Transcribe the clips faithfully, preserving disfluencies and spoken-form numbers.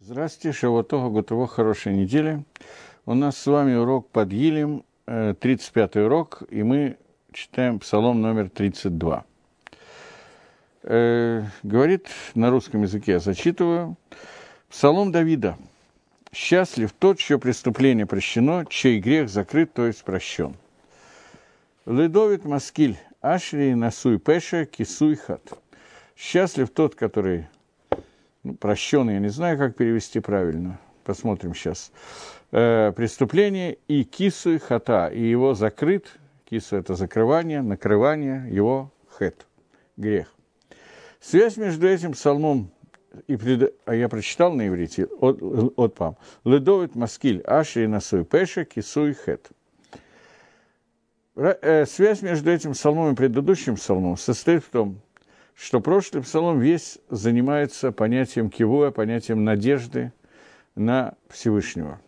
Здравствуйте, Шавуатова, Готово, хорошей недели. У нас с вами урок под Гилем, тридцать пятый урок, и мы читаем Псалом номер тридцать два. Э, говорит на русском языке, я зачитываю. Псалом Давида. «Счастлив тот, чье преступление прощено, чей грех закрыт, то есть прощен. Ледовит маскиль, ашри насуй пеша, кисуй хат». Счастлив тот, который... Ну, прощенный, я не знаю, как перевести правильно. Посмотрим сейчас. Э, преступление и кису и хата, и его закрыт. Кису – это закрывание, накрывание, его хет, грех. Связь между этим псалмом и пред... а я прочитал на иврите от, от пам. Ледовит маскиль ашри насуй пеша кису и хет. Э, связь между этим псалмом и предыдущим псалмом состоит в том, что прошлый псалом весь занимается понятием кивуя, понятием надежды на Всевышнего.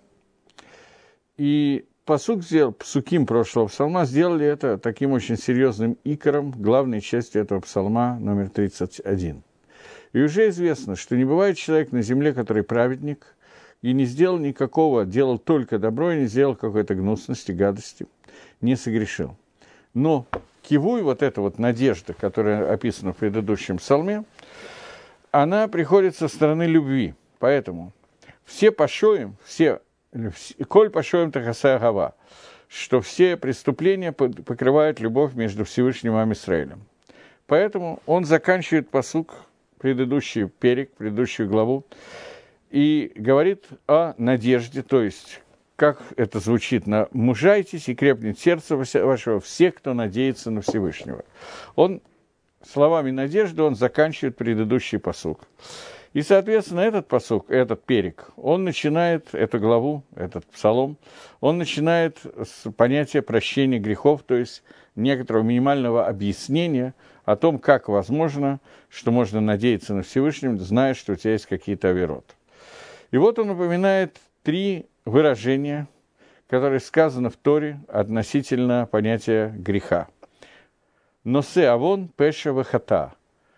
И пасук сделал, псуким прошлого псалма сделали это таким очень серьезным икором, главной частью этого псалма номер тридцать один. И уже известно, что не бывает человек на земле, который праведник, и не сделал никакого, делал только добро, и не сделал какой-то гнусности, гадости, не согрешил. Но кивуй, вот эта вот надежда, которая описана в предыдущем псалме, она приходит со стороны любви. Поэтому все пашоим, все, коль пашоим тахасая гава, что все преступления покрывают любовь между Всевышним и Ам-Исраэлем. Поэтому он заканчивает пасук, предыдущий перек, предыдущую главу, и говорит о надежде, то есть... Как это звучит, на «мужайтесь и крепнет сердце вашего все, кто надеется на Всевышнего». Он, словами надежды, он заканчивает предыдущий пасук. И, соответственно, этот пасук, этот перек, он начинает эту главу, этот псалом, он начинает с понятия прощения грехов, то есть некоторого минимального объяснения о том, как возможно, что можно надеяться на Всевышнего, зная, что у тебя есть какие-то авирот. И вот он упоминает три выражение, которое сказано в Торе относительно понятия греха. «Носе авон пеша вехата».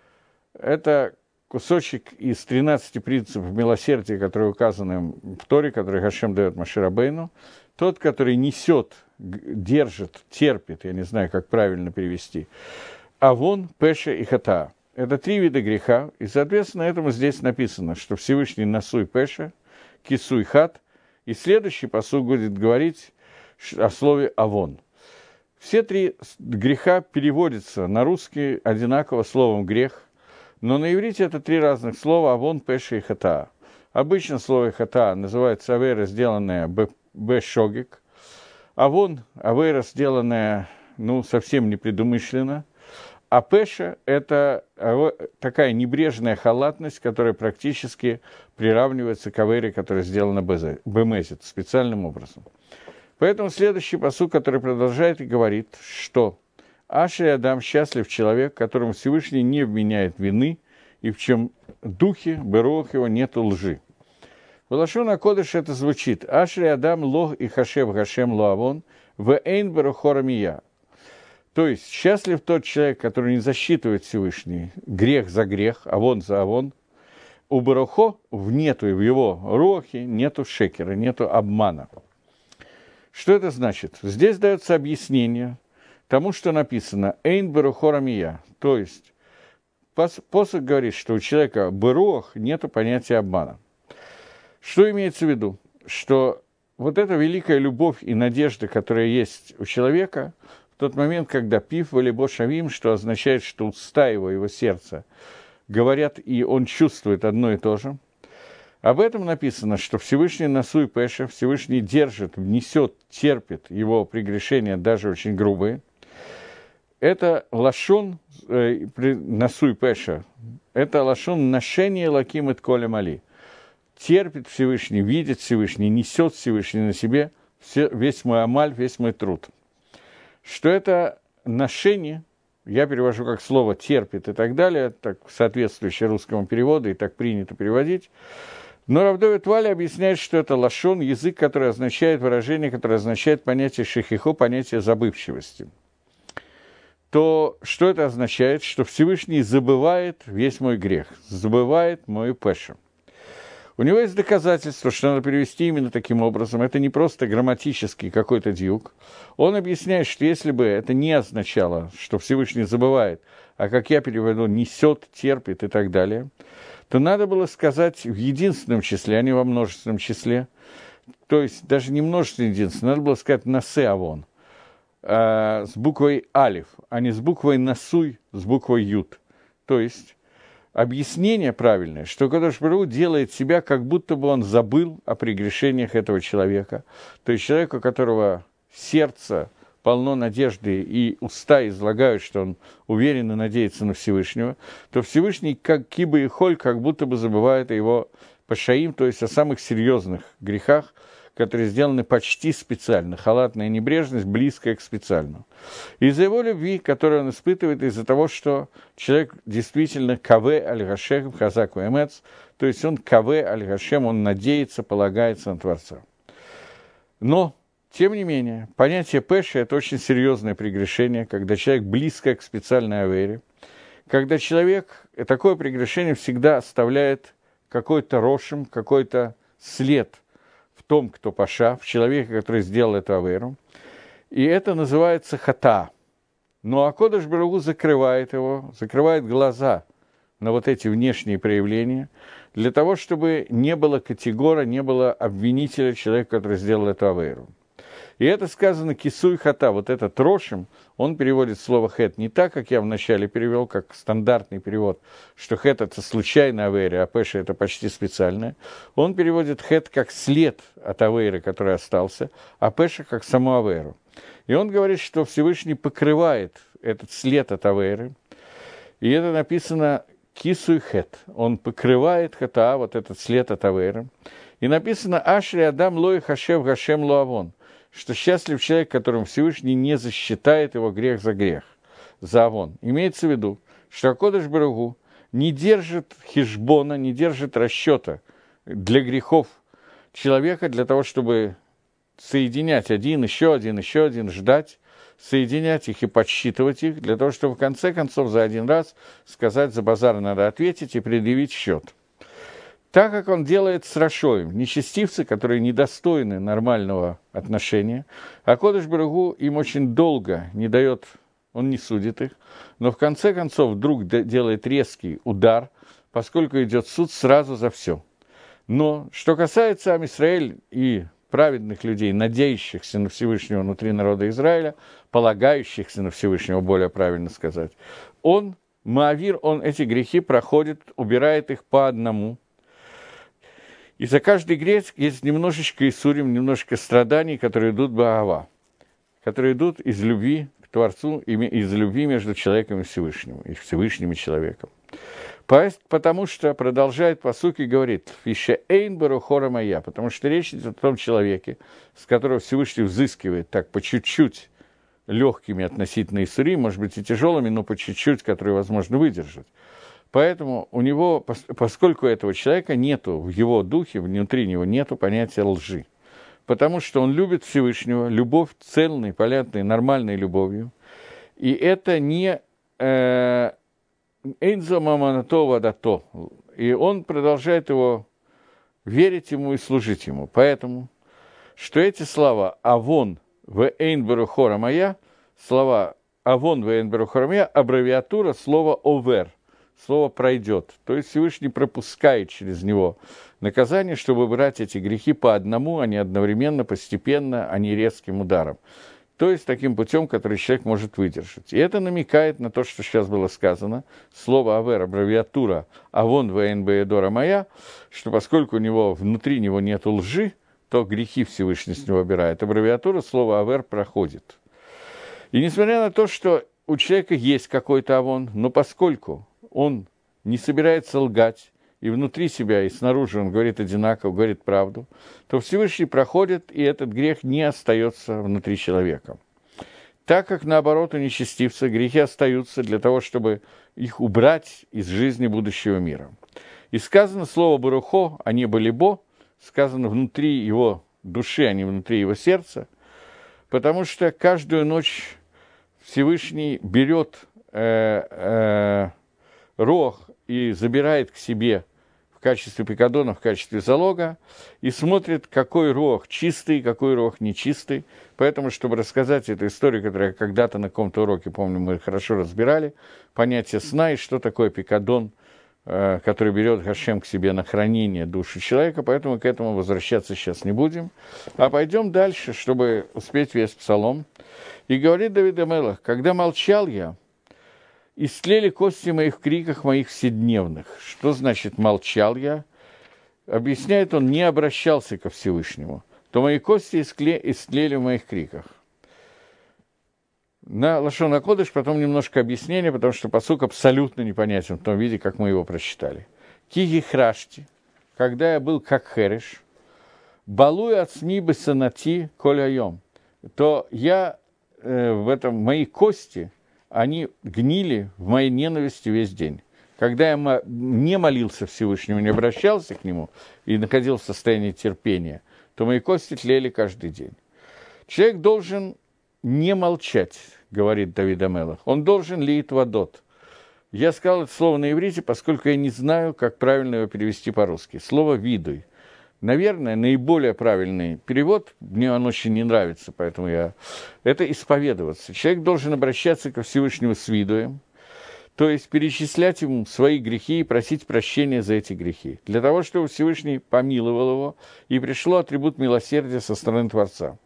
Это кусочек из тринадцати принципов милосердия, которые указаны в Торе, которые Хашем дает Моше Рабейну. Тот, который несет, держит, терпит, я не знаю, как правильно перевести, авон, пеша и хата. Это три вида греха, и, соответственно, этому здесь написано, что Всевышний насуй пеша, кисуй хат. И следующий пасук будет говорить о слове «авон». Все три греха переводятся на русский одинаково словом «грех», но на иврите это три разных слова «авон», «пеша» и «хата». Обычно слово «хата» называется «авейра», сделанная «б-шогик», «авон», «авейра», сделанная, ну, совсем непредумышленно, а «пеша» – это такая небрежная халатность, которая практически приравнивается к авейре, которая сделана бемезит, специальным образом. Поэтому следующий пасук, который продолжает и говорит, что «Аши Адам счастлив человек, которому Всевышний не вменяет вины, и в чем духе, берох его, нету лжи». В Лашон Кодеш это звучит «Аши Адам лох и хашев хашем лоавон, в эйн берохорамия». То есть счастлив тот человек, который не засчитывает Всевышний грех за грех, авон за авон. У Барохо в нету, в его рохе нету шекера, нету обмана. Что это значит? Здесь дается объяснение тому, что написано «Эйн Барохо рамия». То есть посох говорит, что у человека Барох нету понятия обмана. Что имеется в виду? Что вот эта великая любовь и надежда, которая есть у человека, в тот момент, когда пив валибо шавим, что означает, что уста его, его сердце, говорят, и он чувствует одно и то же. Об этом написано, что Всевышний насуй пеша, Всевышний держит, несет, терпит его прегрешения, даже очень грубые. Это лашон, э, насуй пеша, это лашон ношение лаким эт коля мали. Терпит Всевышний, видит Всевышний, несет Всевышний на себе все, весь мой амаль, весь мой труд. Что это ношение, я перевожу как слово «терпит» и так далее, так соответствующее русскому переводу, и так принято переводить. Но Рав Довид Валя объясняет, что это лашон, язык, который означает выражение, которое означает понятие шехихо, понятие забывчивости. То что это означает? Что Всевышний забывает весь мой грех, забывает мою пешу. У него есть доказательство, что надо перевести именно таким образом. Это не просто грамматический какой-то дьюк. Он объясняет, что если бы это не означало, что Всевышний забывает, а как я переведу, несет, терпит и так далее, то надо было сказать в единственном числе, а не во множественном числе. То есть даже не множественное единственное, надо было сказать «насе авон» э, с буквой «алиф», а не с буквой «насуй», с буквой «ют». То есть объяснение правильное, что Кадош Барух Ху делает себя, как будто бы он забыл о прегрешениях этого человека. То есть человека, у которого сердце полно надежды и уста излагают, что он уверенно надеется на Всевышнего, то Всевышний, как киба и холь, как будто бы забывает о его пашаим, то есть о самых серьезных грехах, которые сделаны почти специально. Халатная небрежность, близкая к специальному. Из-за его любви, которую он испытывает, из-за того, что человек действительно каве аль-гашем хазак вэмец, то есть он каве аль-гашем, он надеется, полагается на Творца. Но, тем не менее, понятие пэши – это очень серьезное прегрешение, когда человек близко к специальной авере, когда человек, такое прегрешение всегда оставляет какой-то рошим, какой-то след в том, кто паша, в человеке, который сделал эту аверу. И это называется хата. Но Акодош Барух Ху закрывает его, закрывает глаза на вот эти внешние проявления, для того, чтобы не было категора, не было обвинителя человека, который сделал эту аверу. И это сказано кисуй хата, вот этот рошим, он переводит слово хэт не так, как я вначале перевел, как стандартный перевод, что хэт это случайная авейра, а пэша это почти специальная. Он переводит хэт как след от авейры, который остался, а пэша как саму авейру. И он говорит, что Всевышний покрывает этот след от авейры, и это написано кисуй хэт, он покрывает хэта, вот этот след от авейры. И написано ашри адам лой хашев гашем лоавон, что счастлив человек, которому Всевышний не засчитает его грех за грех, за авон. Имеется в виду, что Акодош Барух Ху не держит хишбона, не держит расчета для грехов человека, для того, чтобы соединять один, еще один, еще один, ждать, соединять их и подсчитывать их, для того, чтобы в конце концов за один раз сказать, за базар надо ответить и предъявить счет. Так как он делает с Рашоем, нечестивцы, которые недостойны нормального отношения, а Кодош Барух Ху им очень долго не дает, он не судит их, но в конце концов вдруг делает резкий удар, поскольку идет суд сразу за все. Но что касается Ам Исраэль и праведных людей, надеющихся на Всевышнего внутри народа Израиля, полагающихся на Всевышнего, более правильно сказать, он, Маавир, он эти грехи проходит, убирает их по одному. И за каждый грех есть немножечко исурим, немножечко страданий, которые идут баава, которые идут из любви к Творцу, из любви между человеком и Всевышним, и Всевышним и человеком. Потому что, продолжает пасук и говорит, «Фише эйн барухора моя», потому что речь идет о том человеке, с которого Всевышний взыскивает так по чуть-чуть, легкими относительно исурим, может быть и тяжелыми, но по чуть-чуть, которые возможно выдержать. Поэтому у него, поскольку этого человека нету, в его духе, внутри него нету понятия лжи. Потому что он любит Всевышнего, любовь цельной, понятной, нормальной любовью. И это не «эйнзо маманато вадато». И он продолжает его верить ему и служить ему. Поэтому, что эти слова «авон в эйн барухора моя», слова «авон в эйн барухора моя» аббревиатура слова «овер». Слово «пройдет», то есть Всевышний пропускает через него наказание, чтобы брать эти грехи по одному, а не одновременно, постепенно, а не резким ударом. То есть таким путем, который человек может выдержать. И это намекает на то, что сейчас было сказано, слово «авер», аббревиатура «авон вэйн бэйдора моя», что поскольку у него, внутри него нет лжи, то грехи Всевышний с него убирает. Аббревиатура слова «авер» проходит. И несмотря на то, что у человека есть какой-то авон, но поскольку он не собирается лгать, и внутри себя, и снаружи он говорит одинаково, говорит правду, то Всевышний проходит, и этот грех не остается внутри человека. Так как, наоборот, у нечестивца грехи остаются для того, чтобы их убрать из жизни будущего мира. И сказано слово «барухо», а не «балибо», сказано внутри его души, а не внутри его сердца, потому что каждую ночь Всевышний берет э, э, рог и забирает к себе в качестве пикадона, в качестве залога, и смотрит, какой рог чистый, какой рог нечистый. Поэтому, чтобы рассказать эту историю, которую я когда-то на каком-то уроке, помню, мы хорошо разбирали, понятие сна и что такое пикадон, который берет Гашем к себе на хранение души человека, поэтому к этому возвращаться сейчас не будем. А пойдем дальше, чтобы успеть весь псалом. И говорит Давид ха-Мелех: «Когда молчал я, истлели кости моих в криках моих вседневных». Что значит «молчал я»? Объясняет он: не обращался ко Всевышнему, то мои кости истлели в моих криках. На лашон а-кодеш потом немножко объяснения, потому что пасук абсолютно непонятен в том виде, как мы его прочитали. «Киги храшти», когда я был как хереш, «балуй ацми бесанати коль айом», то я э, в этом, мои кости, они гнили в моей ненависти весь день. Когда я не молился Всевышнему, не обращался к нему и находился в состоянии терпения, то мои кости тлели каждый день. Человек должен не молчать, говорит Давид ха-Мелех. Он должен лиит вадот. Я сказал это слово на иврите, поскольку я не знаю, как правильно его перевести по-русски. Слово «видуй». Наверное, наиболее правильный перевод, мне он очень не нравится, поэтому я... Это исповедоваться. Человек должен обращаться ко Всевышнему с видуем, то есть перечислять ему свои грехи и просить прощения за эти грехи, для того, чтобы Всевышний помиловал его, и пришло атрибут милосердия со стороны Творца.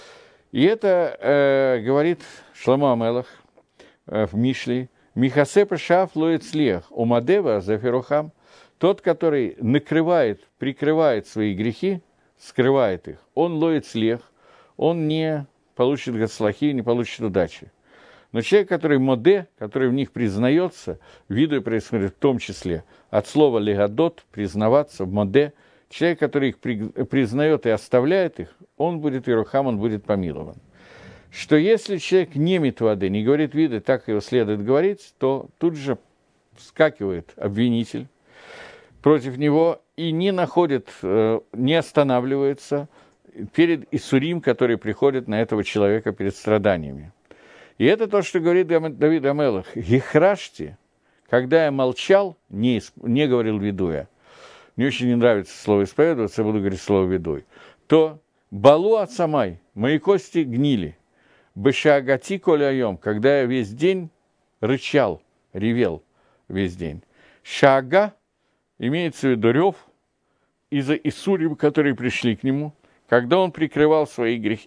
И это э, говорит Шломо ха-Мелех э, в Мишле: «Михасе пешаф лоэт слех, умадева заферухам». Тот, который накрывает, прикрывает свои грехи, скрывает их, он лоэт слех, он не получит гацлахи, не получит удачи. Но человек, который моде, который в них признается, виду происходит в том числе от слова легадот, признаваться, в моде, человек, который их признает и оставляет их, он будет ирухам, он будет помилован. Что если человек не митваде, не говорит виды, так его следует говорить, то тут же вскакивает обвинитель против него и не находит, не останавливается перед Исурим, который приходит на этого человека перед страданиями. И это то, что говорит Давид ха-Мелех: «Гехрашти», когда я молчал, не, не говорил видуя, мне очень не нравится слово «исповедоваться», я буду говорить слово «видуй», то «балу ацамай», мои кости гнили, «бешаагати коль айом», когда я весь день рычал, ревел весь день. «Шаага» имеется в виду рев из-за Исурим, которые пришли к нему, когда он прикрывал свои грехи.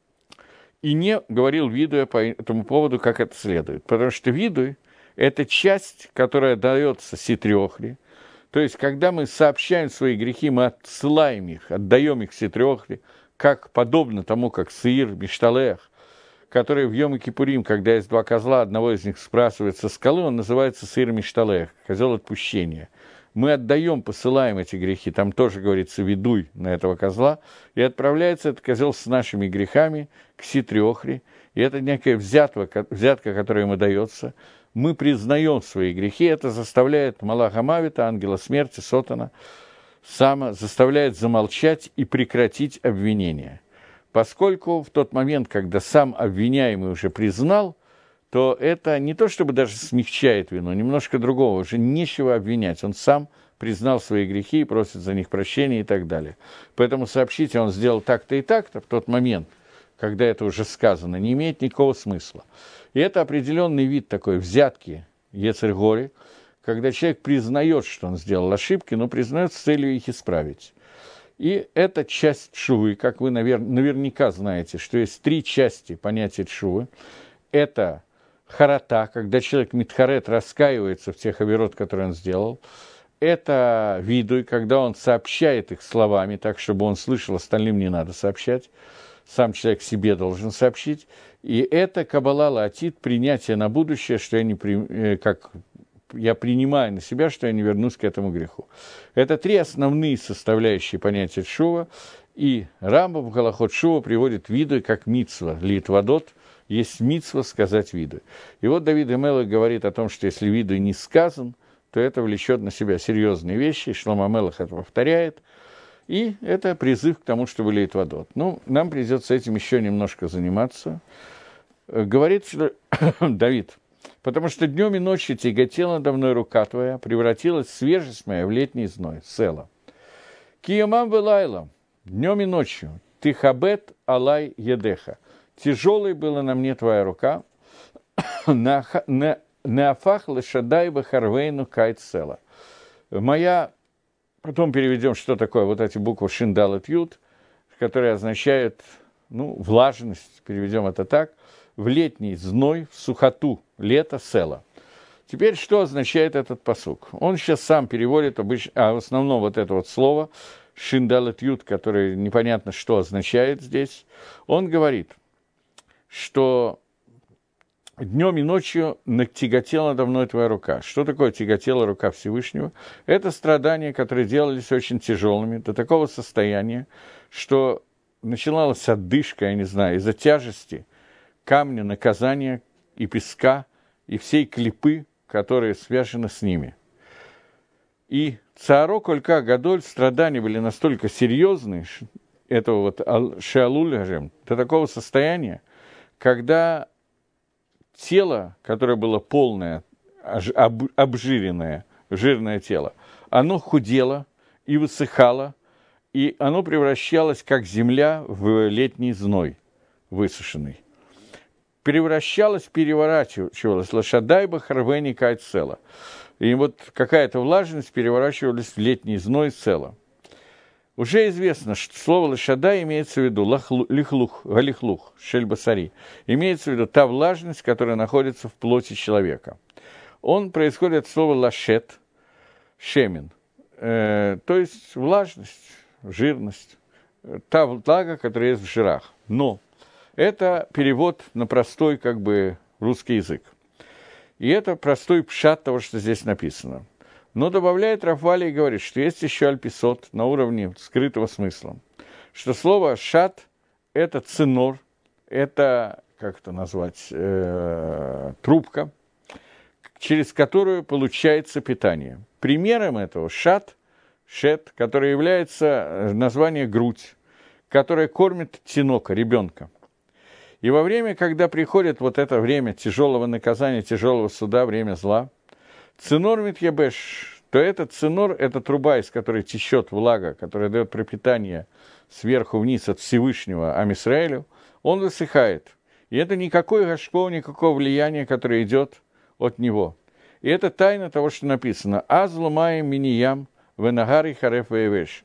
И не говорил видуя по этому поводу, как это следует. Потому что видуй – это часть, которая дается ситрёхли. То есть, когда мы сообщаем свои грехи, мы отсылаем их, отдаем их ситрёхли, как подобно тому, как сыр, мишталех, который в Йом-Кипурим, когда есть два козла, одного из них сбрасывает со скалы, он называется сыр мишталех, козел отпущения. Мы отдаем, посылаем эти грехи, там тоже говорится «видуй» на этого козла, и отправляется этот козел с нашими грехами к ситрёхри, и это некая взятка, взятка, которая ему дается. Мы признаем свои грехи, это заставляет Малаха Мавита, ангела смерти, Сотана, само заставляет замолчать и прекратить обвинение. Поскольку в тот момент, когда сам обвиняемый уже признал, то это не то чтобы даже смягчает вину, немножко другого, уже нечего обвинять. Он сам признал свои грехи и просит за них прощения и так далее. Поэтому сообщите, он сделал так-то и так-то в тот момент, когда это уже сказано, не имеет никакого смысла. И это определенный вид такой взятки Йецер Гори, когда человек признает, что он сделал ошибки, но признает с целью их исправить. И это часть тшувы, как вы навер- наверняка знаете, что есть три части понятия тшувы. Это харата, когда человек митхарет раскаивается в тех авирот, которые он сделал. Это видуй, когда он сообщает их словами, так, чтобы он слышал, остальным не надо сообщать. Сам человек себе должен сообщить. И это кабала лаатит, принятие на будущее, что я, не при, как, я принимаю на себя, что я не вернусь к этому греху. Это три основные составляющие понятия тшува. И Рамбам в Галахот Шува приводит видуй как мицва, литвадот, есть мицва сказать видуй. И вот Давид ха-Мелех говорит о том, что если видуй не сказан, то это влечет на себя серьезные вещи. Шломо ха-Мелех это повторяет. И это призыв к тому, чтобы леет водот. Ну, нам придется этим еще немножко заниматься. Говорит что Давид, потому что днем и ночью тяготела надо мной рука твоя, превратилась свежесть моя в летний зной, села. Киямам вэлайла, днем и ночью, ты хабет алай едеха, тяжелой была на мне твоя рука, неафах лешадай бахарвейну кайт села. Моя, потом переведем, что такое вот эти буквы шин далет ют, которые означают, ну, влажность, переведем это так, в летний зной, в сухоту, лето, села. Теперь, что означает этот пасук? Он сейчас сам переводит, обычно, а в основном вот это вот слово, шин далет ют, которое непонятно, что означает здесь, он говорит, что днем и ночью тяготела надо мной твоя рука. Что такое тяготела рука Всевышнего? Это страдания, которые делались очень тяжелыми, до такого состояния, что начиналась отдышка, я не знаю, из-за тяжести камня, наказания и песка, и всей клипы, которые связаны с ними. И цааро колька гадоль, страдания были настолько серьезные, этого вот шеалуль до такого состояния, когда тело, которое было полное, обжиренное, жирное тело, оно худело и высыхало, и оно превращалось, как земля, в летний зной высушенный. Превращалось, переворачивалось, лошадай бахарвени кайт села. И вот какая-то влажность переворачивалась в летний зной села. Уже известно, что слово лошадай имеется в виду лихлух, галихлух, шельбасари. Имеется в виду та влажность, которая находится в плоти человека. Он происходит от слова лашет, шемен, э, то есть влажность, жирность, та влага, которая есть в жирах. Но это перевод на простой, как бы, русский язык. И это простой пшат того, что здесь написано. Но добавляет Рав Валя и говорит, что есть еще альписот на уровне скрытого смысла. Что слово «шат» – это цинор, это, как это назвать, э, трубка, через которую получается питание. Примером этого шат, шет, который является название грудь, которая кормит тинока, ребенка. И во время, когда приходит вот это время тяжелого наказания, тяжелого суда, время зла, цинор митьябеш, то этот цинор, это труба, из которой течет влага, которая дает пропитание сверху вниз от Всевышнего Ам-Исраэлю, он высыхает. И это никакой гашпо, никакого влияния, которое идет от него. И это тайна того, что написано «Азлу маем миниям венагари хареф веевеш».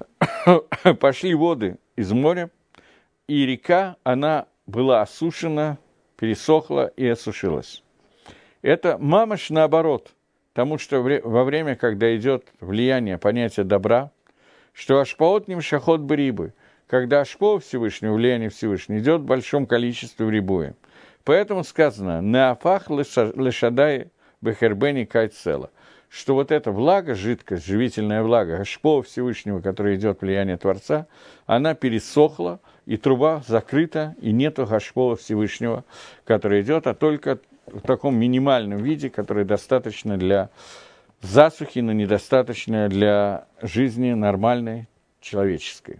Пошли воды из моря, и река, она была осушена, пересохла и осушилась. Это мамаш наоборот, тому, что во время, когда идет влияние понятия добра, что ашпаот ним шахот брибы, когда ашпо Всевышнего, влияние Всевышнего, идет в большом количестве в рибуе. Поэтому сказано «Неафах лешадай бехербени кайцела», что вот эта влага, жидкость, живительная влага, ашпо Всевышнего, которая идет влияние Творца, она пересохла, и труба закрыта, и нету ашпо Всевышнего, который идет, а только в таком минимальном виде, который достаточно для засухи, но недостаточно для жизни нормальной, человеческой.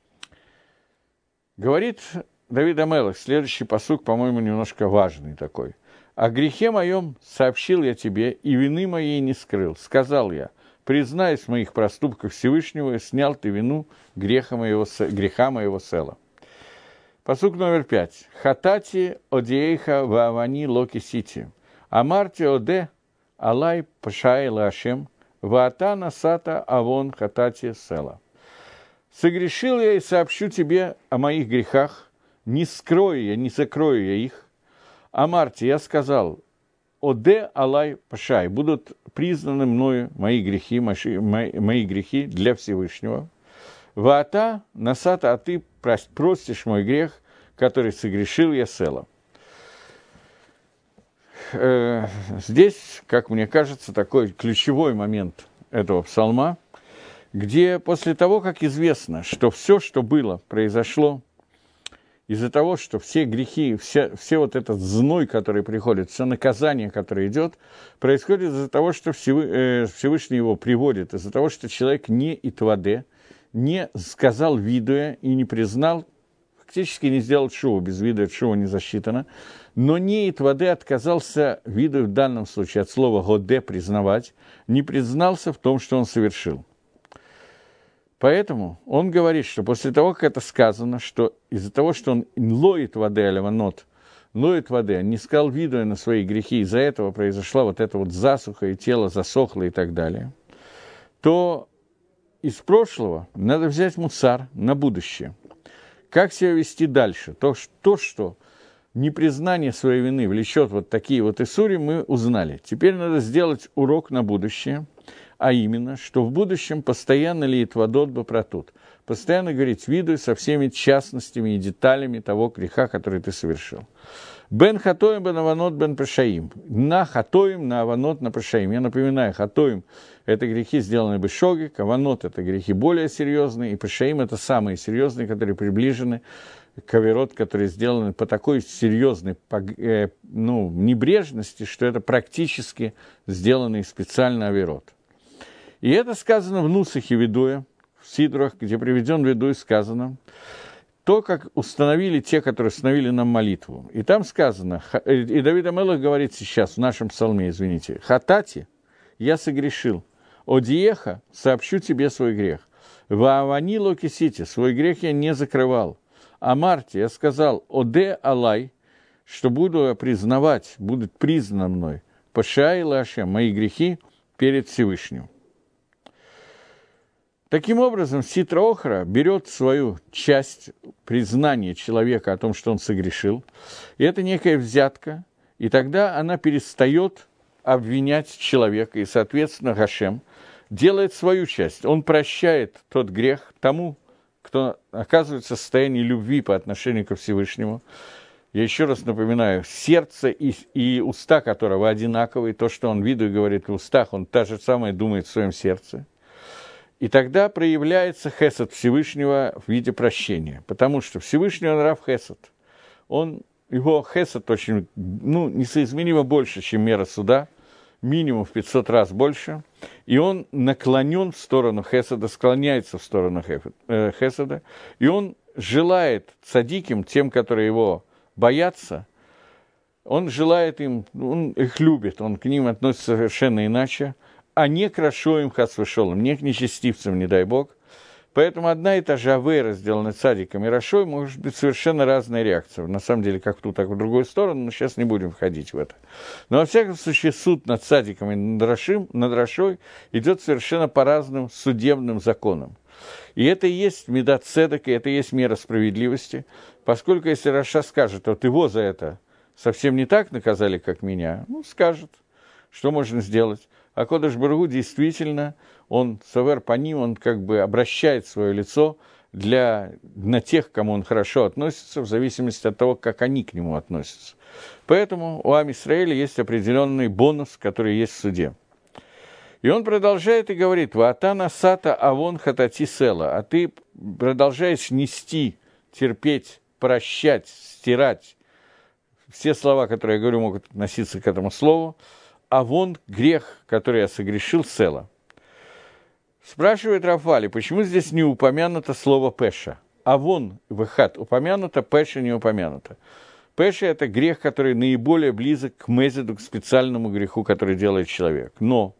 Говорит Давид ха-Мелех, следующий пасук, по-моему, немножко важный такой. «О грехе моем сообщил я тебе, и вины моей не скрыл. Сказал я, признаюсь в моих проступках Всевышнего, и снял ты вину греха моего, греха моего села». Пасук номер пять. «Хатати одиейха ваавани локи сити. Амарти оде алай пашай лашем, ваата насата авон хатати села». «Согрешил я и сообщу тебе о моих грехах, не скрою я, не закрою я их. Амарти, я сказал, оде алай пашай, будут признаны мною мои грехи, мои, мои грехи для Всевышнего. Ваата насата, а ты простишь мой грех, который согрешил я села». Э, здесь, как мне кажется, такой ключевой момент этого псалма, где после того, как известно, что все, что было, произошло из-за того, что все грехи, все, все вот этот зной, который приходит, все наказание, которое идет, происходит из-за того, что Всевышний его приводит, из-за того, что человек не итваде, не сказал видуя и не признал, фактически не сделал шоу, без вида шоу не засчитано, Но не Итваде отказался виду в данном случае от слова «годе» признавать, не признался в том, что он совершил. Поэтому он говорит, что после того, как это сказано, что из-за того, что он лоит воды алеванот, лоит воды, не сказал виду на свои грехи, из-за этого произошла вот эта вот засуха, и тело засохло и так далее, то из прошлого надо взять мусар на будущее. Как себя вести дальше? То, то что непризнание своей вины влечет вот такие вот иссури, мы узнали. Теперь надо сделать урок на будущее, а именно, что в будущем постоянно леет водот бапротут, постоянно говорить виду со всеми частностями и деталями того греха, который ты совершил. Бен хатоим, бен аванот, бен пешаим. На хатоим, на аванот, на пешаим. Я напоминаю, хатоим – это грехи, сделанные бешогик, аванот – это грехи более серьезные, и пешаим – это самые серьезные, которые приближены к аверот, которые сделаны по такой серьезной э, ну, небрежности, что это практически сделанный специально аверот. И это сказано в Нусахе Видуя, в Сидрах, где приведен Видуй, сказано то, как установили те, которые установили нам молитву. И там сказано, и Давид ха-Мелех говорит сейчас, в нашем псалме, извините, «Хатати, я согрешил, одиеха, сообщу тебе свой грех, ваавани локисити, свой грех я не закрывал, а Марти, я сказал, оде алай, что буду признавать, будут признаны мной, пашай лашем, мои грехи перед Всевышним». Таким образом, Ситра Охра берет свою часть признания человека о том, что он согрешил, и это некая взятка, и тогда она перестает обвинять человека, и, соответственно, Гашем делает свою часть. Он прощает тот грех тому, кто оказывается в состоянии любви по отношению ко Всевышнему. Я еще раз напоминаю, сердце и, и уста которого одинаковые, то, что он виду и говорит в устах, он та же самое думает в своем сердце. И тогда проявляется хесед Всевышнего в виде прощения, потому что Всевышний, он рав хесед. Он, его хесед очень, ну, несоизмеримо больше, чем мера суда, минимум в пятьсот раз больше, и он наклонен в сторону хеседа, склоняется в сторону хеседа, и он желает цадиким, тем, которые его боятся, он желает им, он их любит, он к ним относится совершенно иначе, а не к рашоим хасвешолам, не к нечестивцам, не дай бог. Поэтому одна и та же авейра, сделанная цадиком и рашой, может быть совершенно разная реакция. На самом деле, как в ту, так и в другую сторону, но сейчас не будем входить в это. Но, во всяком случае, суд над цадиком и над, рашим, над рашой идет совершенно по разным судебным законам. И это и есть медат цедек, и это и есть мера справедливости, поскольку если раша скажет, вот его за это совсем не так наказали, как меня, ну, скажет, что можно сделать. А Кодеш Барух действительно, он, совер по ним, он как бы обращает свое лицо для, на тех, к кому он хорошо относится, в зависимости от того, как они к нему относятся. Поэтому у Ам Исраэля есть определенный бонус, который есть в суде. И он продолжает и говорит, «Ваата насата авон хатати села», а ты продолжаешь нести, терпеть, прощать, стирать. Все слова, которые я говорю, могут относиться к этому слову. Авон, грех, который я согрешил, села. Спрашивает Рафали, почему здесь не упомянуто слово пеша? Авон, выхат, упомянуто, пеша не упомянуто. Пеша – это грех, который наиболее близок к мезиду, к специальному греху, который делает человек. Но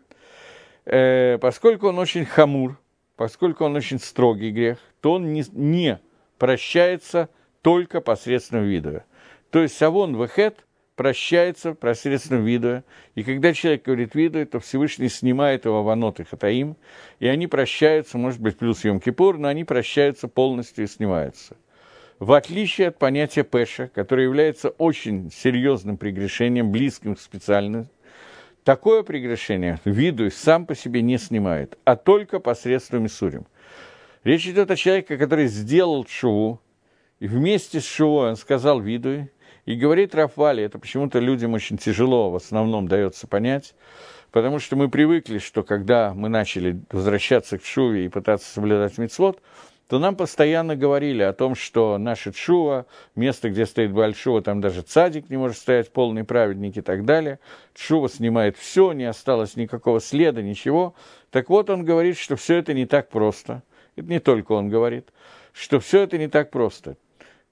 э, поскольку он очень хамур, поскольку он очень строгий грех, то он не, не прощается только посредством вида. То есть авон, выхат – прощается посредством видуя, и когда человек говорит видуя, то Всевышний снимает его аванот и хатаим, и они прощаются, может быть, плюс Йом-Кипур, но они прощаются полностью и снимаются. В отличие от понятия пеша, которое является очень серьезным прегрешением, близким к специальному, такое прегрешение видуя сам по себе не снимает, а только посредством исурим. Речь идет о человеке, который сделал шуву, и вместе с шувой он сказал видуя, и говорит Рафали, это почему-то людям очень тяжело в основном дается понять, потому что мы привыкли, что когда мы начали возвращаться к тшуве и пытаться соблюдать мицвот, то нам постоянно говорили о том, что наша тшува, место, где стоит Бааль-Шува, там даже цадик не может стоять, полный праведник и так далее. Тшува снимает все, не осталось никакого следа, ничего. Так вот, он говорит, что все это не так просто. Это не только он говорит, что все это не так просто.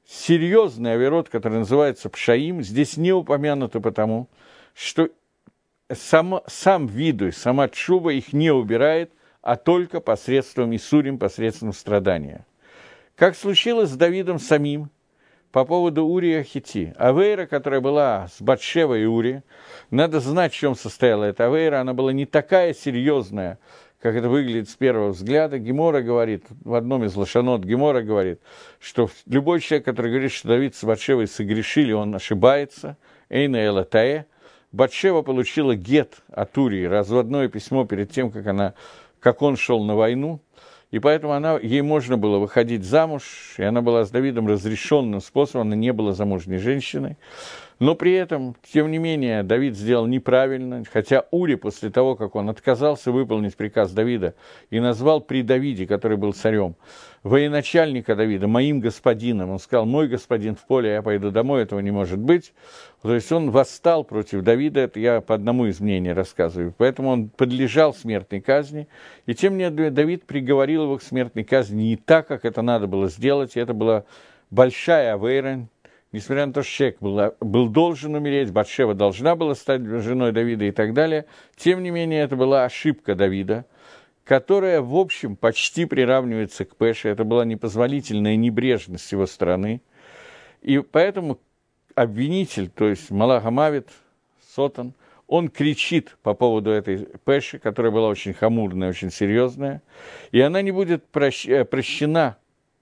серьезный авирот, который называется пшаим, здесь не упомянуто потому, что сам, сам видуй, сама тшува их не убирает, а только посредством Исурим, посредством страдания. Как случилось с Давидом самим по поводу Урия Хити. Авейра, которая была с Батшевой и Ури, надо знать, в чем состояла эта авейра, она была не такая серьезная, как это выглядит с первого взгляда. Гемора говорит, в одном из лошанот Гемора говорит, что любой человек, который говорит, что Давид с Батшевой согрешили, он ошибается. Эйна элатае. Батшева получила гет от Урии, разводное письмо перед тем, как, она, как он шел на войну. И поэтому она, ей можно было выходить замуж, и она была с Давидом разрешенным способом, она не была замужней женщиной. Но при этом, тем не менее, Давид сделал неправильно, хотя Ури, после того, как он отказался выполнить приказ Давида и назвал при Давиде, который был царем, военачальника Давида, моим господином, он сказал, мой господин в поле, я пойду домой, этого не может быть. То есть он восстал против Давида, это я по одному из мнений рассказываю, поэтому он подлежал смертной казни, и тем не менее Давид приговорил его к смертной казни не так, как это надо было сделать, и это была большая авейра. Несмотря на то, что человек был, был должен умереть, Батшева должна была стать женой Давида и так далее, тем не менее, это была ошибка Давида, которая, в общем, почти приравнивается к Пеше. Это была непозволительная небрежность с его стороны. И поэтому обвинитель, то есть Малах Амавит, Сотан, он кричит по поводу этой Пеши, которая была очень хамурная, очень серьезная, и она не будет прощ- прощена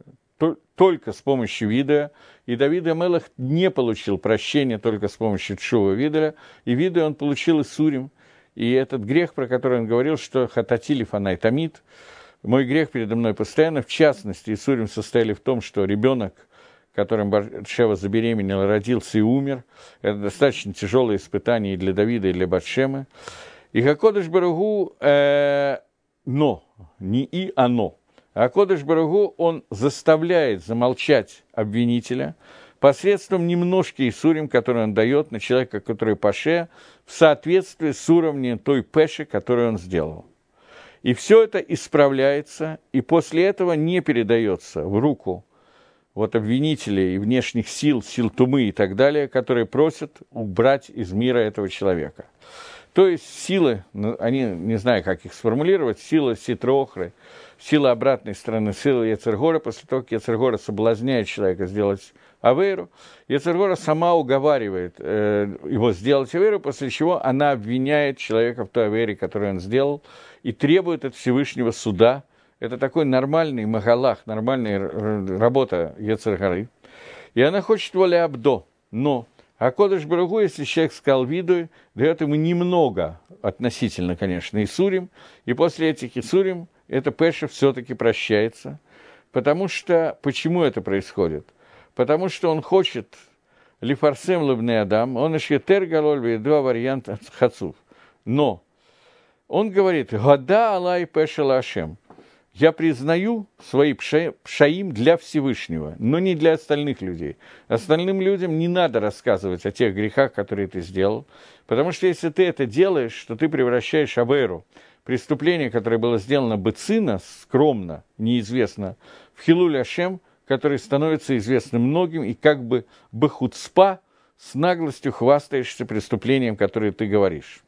только с помощью видео, и Давид ха-Мелех не получил прощения только с помощью тшува виделя, и видео он получил Исурим, и этот грех, про который он говорил, что хатати лифанай тамид, мой грех передо мной постоянно, в частности, Исурим состояли в том, что ребенок, которым Батшева забеременела, родился и умер, это достаточно тяжелое испытание и для Давида, и для Батшемы, и Хакодеш Баругу, э, но, не и оно, а Кодеш Баругу, он заставляет замолчать обвинителя посредством немножки Исурим, который он дает на человека, который паше, в соответствии с уровнем той пеши, которую он сделал. И все это исправляется, и после этого не передается в руку вот обвинителей и внешних сил, сил тумы и так далее, которые просят убрать из мира этого человека. То есть силы, они, не знаю, как их сформулировать, сила ситрохры, сила обратной стороны, сила Ецер-Гора, после того, как Ецер-Гора соблазняет человека сделать авейру, Ецер-Гора сама уговаривает э, его сделать авейру, после чего она обвиняет человека в той авейре, которую он сделал, и требует от Всевышнего суда. Это такой нормальный магалах, нормальная работа Ецер-Горы. И она хочет воля абдо, но... А Кодеш Баругу, если человек сказал виду, дает ему немного, относительно, конечно, Исурим, и после этих Исурим эта Пеша все-таки прощается. Потому что, почему это происходит? Потому что он хочет лифарсем лыбный адам, он еще тергалоль, два варианта хацув. Но он говорит, гада алай Пеша лашем. Я признаю свои пша, пшаим для Всевышнего, но не для остальных людей. Остальным людям не надо рассказывать о тех грехах, которые ты сделал, потому что если ты это делаешь, то ты превращаешь авейру, преступление, которое было сделано быцина, скромно, неизвестно, в хилуль ашем, который становится известным многим, и как бы бахуцпа с наглостью хвастаешься преступлением, которое ты говоришь.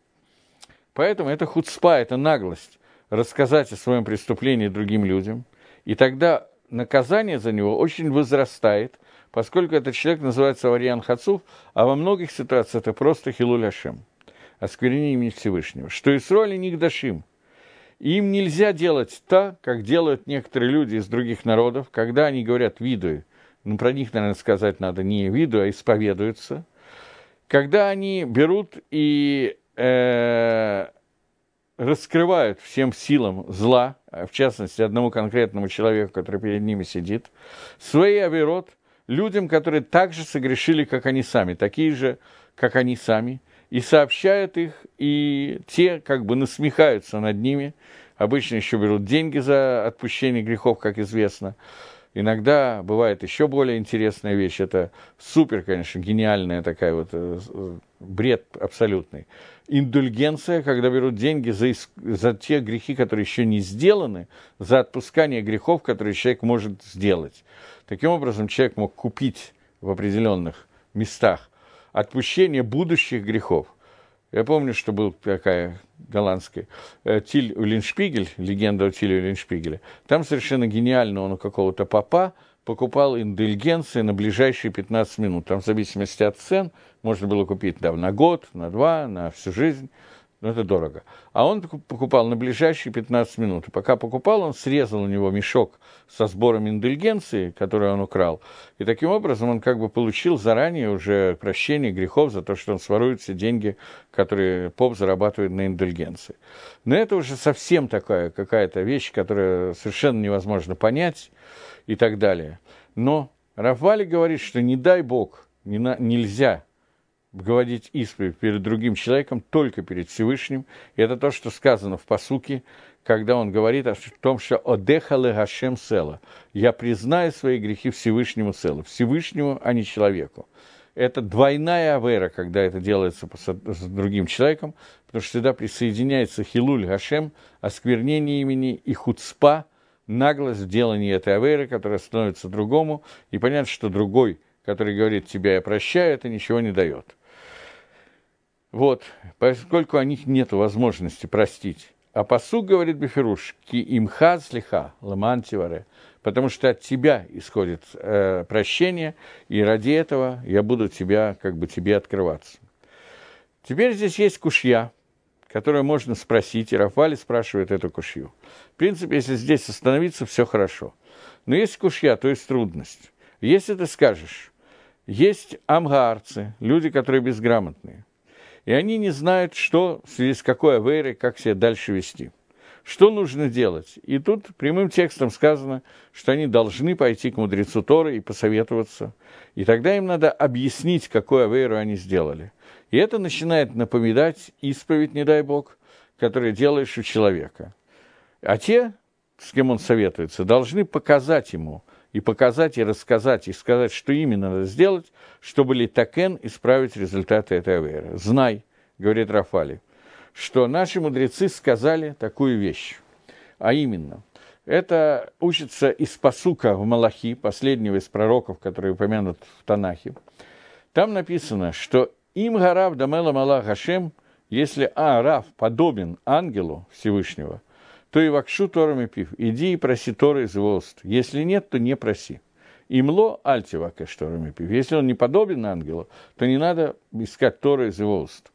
Поэтому это хуцпа, это наглость. Рассказать о своем преступлении другим людям, и тогда наказание за него очень возрастает, поскольку этот человек называется Варьян Хацув, а во многих ситуациях это просто Хилуль Ашем, осквернение имени Всевышнего, что Исроэль и Нигдашим. Им нельзя делать так, как делают некоторые люди из других народов, когда они говорят виду, ну про них, наверное, сказать надо не виду, а исповедуются, когда они берут и... Э- раскрывают всем силам зла, в частности, одному конкретному человеку, который перед ними сидит, свои авирот людям, которые так же согрешили, как они сами, такие же, как они сами, и сообщают их, и те как бы насмехаются над ними, обычно еще берут деньги за отпущение грехов, как известно. Иногда бывает еще более интересная вещь, это супер, конечно, гениальная такая вот бред абсолютный. Индульгенция, когда берут деньги за, за те грехи, которые еще не сделаны, за отпускание грехов, которые человек может сделать. Таким образом, человек мог купить в определенных местах отпущение будущих грехов. Я помню, что был такая голландская Тиль Уллиншпигель, легенда о Тиле Уллиншпигеле. Там совершенно гениально он у какого-то попа покупал индульгенции на ближайшие пятнадцать минут. Там в зависимости от цен можно было купить там, на год, на два, на всю жизнь. Но это дорого. А он покупал на ближайшие пятнадцать минут. И пока покупал, он срезал у него мешок со сбором индульгенции, который он украл. И таким образом он как бы получил заранее уже прощение грехов за то, что он сворует все деньги, которые поп зарабатывает на индульгенции. Но это уже совсем такая какая-то вещь, которую совершенно невозможно понять и так далее. Но Рав Вали говорит, что не дай Бог, не на, нельзя говорить исповедь перед другим человеком, только перед Всевышним. И это то, что сказано в пасуке, когда он говорит о том, что «Одеха ле Гашем села» – «Я признаю свои грехи Всевышнему селу», Всевышнему, а не человеку. Это двойная авера, когда это делается с другим человеком, потому что всегда присоединяется хилуль Гашем, осквернение имени и хуцпа, наглость в делании этой аверы, которая становится другому, и понятно, что другой, который говорит «тебя я прощаю», это ничего не дает. Вот, поскольку у них нет возможности простить. А пасук говорит Бефируш, ки имха слиха, ламан тиваре, потому что от тебя исходит э, прощение, и ради этого я буду тебя, как бы тебе открываться. Теперь здесь есть кушья, которую можно спросить, и Рав Вали спрашивает эту кушью. В принципе, если здесь остановиться, все хорошо. Но есть кушья, то есть трудность. Если ты скажешь, есть амгаарцы, люди, которые безграмотные, и они не знают, что, в связи с какой авейрой, как себя дальше вести. Что нужно делать? И тут прямым текстом сказано, что они должны пойти к мудрецу Торы и посоветоваться. И тогда им надо объяснить, какую авейру они сделали. И это начинает напоминать исповедь, не дай Бог, которую делаешь у человека. А те, с кем он советуется, должны показать ему, и показать, и рассказать, и сказать, что именно надо сделать, чтобы литакен исправить результаты этой авейры. Знай, говорит Рав Вали, что наши мудрецы сказали такую вещь, а именно, это учится из пасука в Малахи, последнего из пророков, который упомянут в Танахе. Там написано, что им гарав дамела малах Хашем, если а, Рав подобен ангелу Всевышнего, то и вакшу Торами пив, иди и проси Торы из его уст. Если нет, то не проси. Имло альтивакаш Торами пив. Если он не подобен ангелу, то не надо искать Торы из его уст.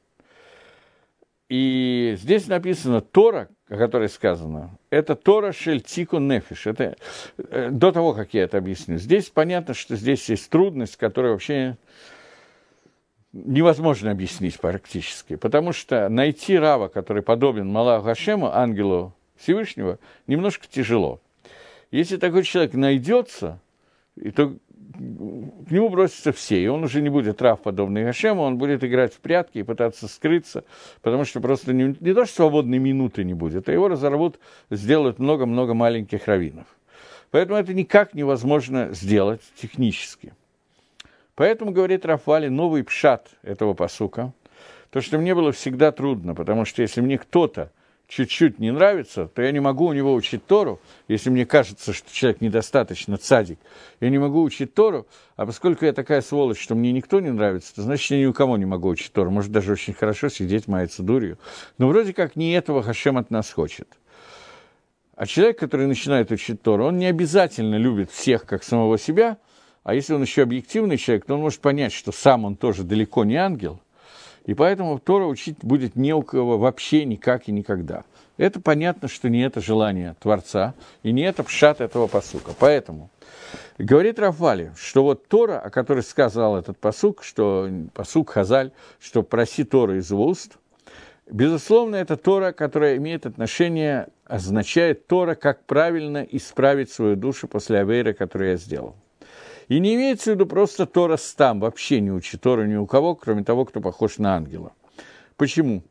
И здесь написано Тора, о которой сказано, это Тора шель тикун нефиш. Это до того, как я это объясню. Здесь понятно, что здесь есть трудность, которую вообще невозможно объяснить практически. Потому что найти рава, который подобен Малаху Гашему, ангелу Всевышнего, немножко тяжело. Если такой человек найдется, то к нему бросятся все, и он уже не будет рав, подобный Гашему, он будет играть в прятки и пытаться скрыться, потому что просто не, не то, что свободной минуты не будет, а его разорвут, сделают много-много маленьких раввинов. Поэтому это никак невозможно сделать технически. Поэтому, говорит Рав Вали, новый пшат этого пасука, то, что мне было всегда трудно, потому что если мне кто-то чуть-чуть не нравится, то я не могу у него учить Тору, если мне кажется, что человек недостаточно цадик, я не могу учить Тору, а поскольку я такая сволочь, что мне никто не нравится, то значит, я ни у кого не могу учить Тору, может, даже очень хорошо сидеть, маяться дурью, но вроде как не этого Хашем от нас хочет. А человек, который начинает учить Тору, он не обязательно любит всех, как самого себя, а если он еще объективный человек, то он может понять, что сам он тоже далеко не ангел, и поэтому Тора учить будет не у кого вообще никак и никогда. Это понятно, что не это желание Творца, и не это пшат этого пасука. Поэтому говорит Рав Вали, что вот Тора, о которой сказал этот пасук, что пасук Хазаль, что проси Тора из его уст, безусловно, это Тора, которая имеет отношение, означает Тора, как правильно исправить свою душу после авейры, которую я сделал. И не имеется в виду просто Тора стам, вообще не учи Тору ни у кого, кроме того, кто похож на ангела. Почему?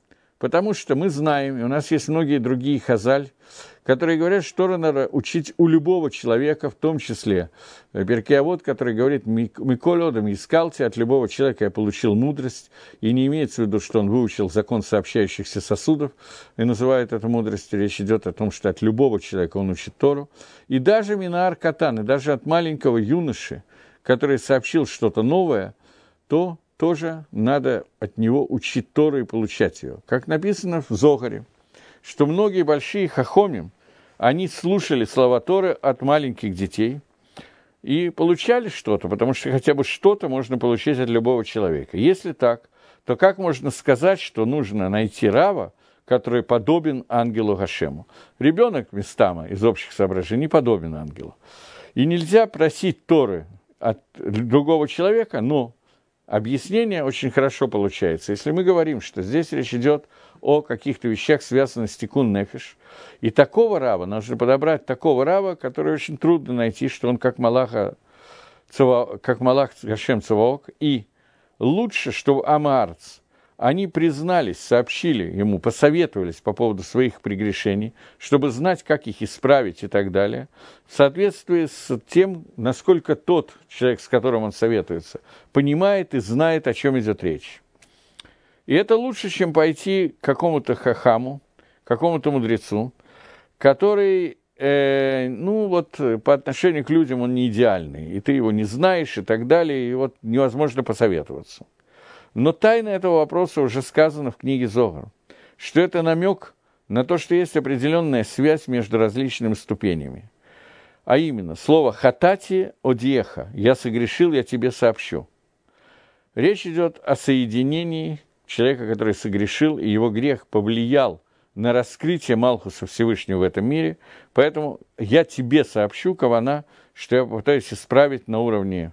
Потому что мы знаем, и у нас есть многие другие хазаль, которые говорят, что Тору надо учить у любого человека, в том числе Перкей Авот, который говорит «Миколь одам искалти», от любого человека я получил мудрость, и не имеется в виду, что он выучил закон сообщающихся сосудов, и называет это мудростью, речь идет о том, что от любого человека он учит Тору, и даже Минаар Катан, и даже от маленького юноши, который сообщил что-то новое, то тоже надо от него учить Тору и получать ее. Как написано в Зогаре, что многие большие хахомим, они слушали слова Торы от маленьких детей и получали что-то, потому что хотя бы что-то можно получить от любого человека. Если так, то как можно сказать, что нужно найти рава, который подобен ангелу Гашему? Ребенок местами из общих соображений подобен ангелу. И нельзя просить Торы от другого человека, но объяснение очень хорошо получается. Если мы говорим, что здесь речь идет о каких-то вещах, связанных с тикун нефиш, и такого рава, нужно подобрать такого рава, который очень трудно найти, что он как Малаха, как Малах Гашем Цаваок, и лучше, что Амаарц, они признались, сообщили ему, посоветовались по поводу своих прегрешений, чтобы знать, как их исправить и так далее, в соответствии с тем, насколько тот человек, с которым он советуется, понимает и знает, о чем идет речь. И это лучше, чем пойти к какому-то хахаму, какому-то мудрецу, который, э, ну вот, по отношению к людям он не идеальный, и ты его не знаешь и так далее, и вот невозможно посоветоваться. Но тайна этого вопроса уже сказана в книге Зогар, что это намек на то, что есть определенная связь между различными ступенями. А именно, слово «хатати одьеха» – «я согрешил, я тебе сообщу». Речь идет о соединении человека, который согрешил, и его грех повлиял на раскрытие Малхуса Всевышнего в этом мире, поэтому я тебе сообщу, кавана, что я попытаюсь исправить на уровне,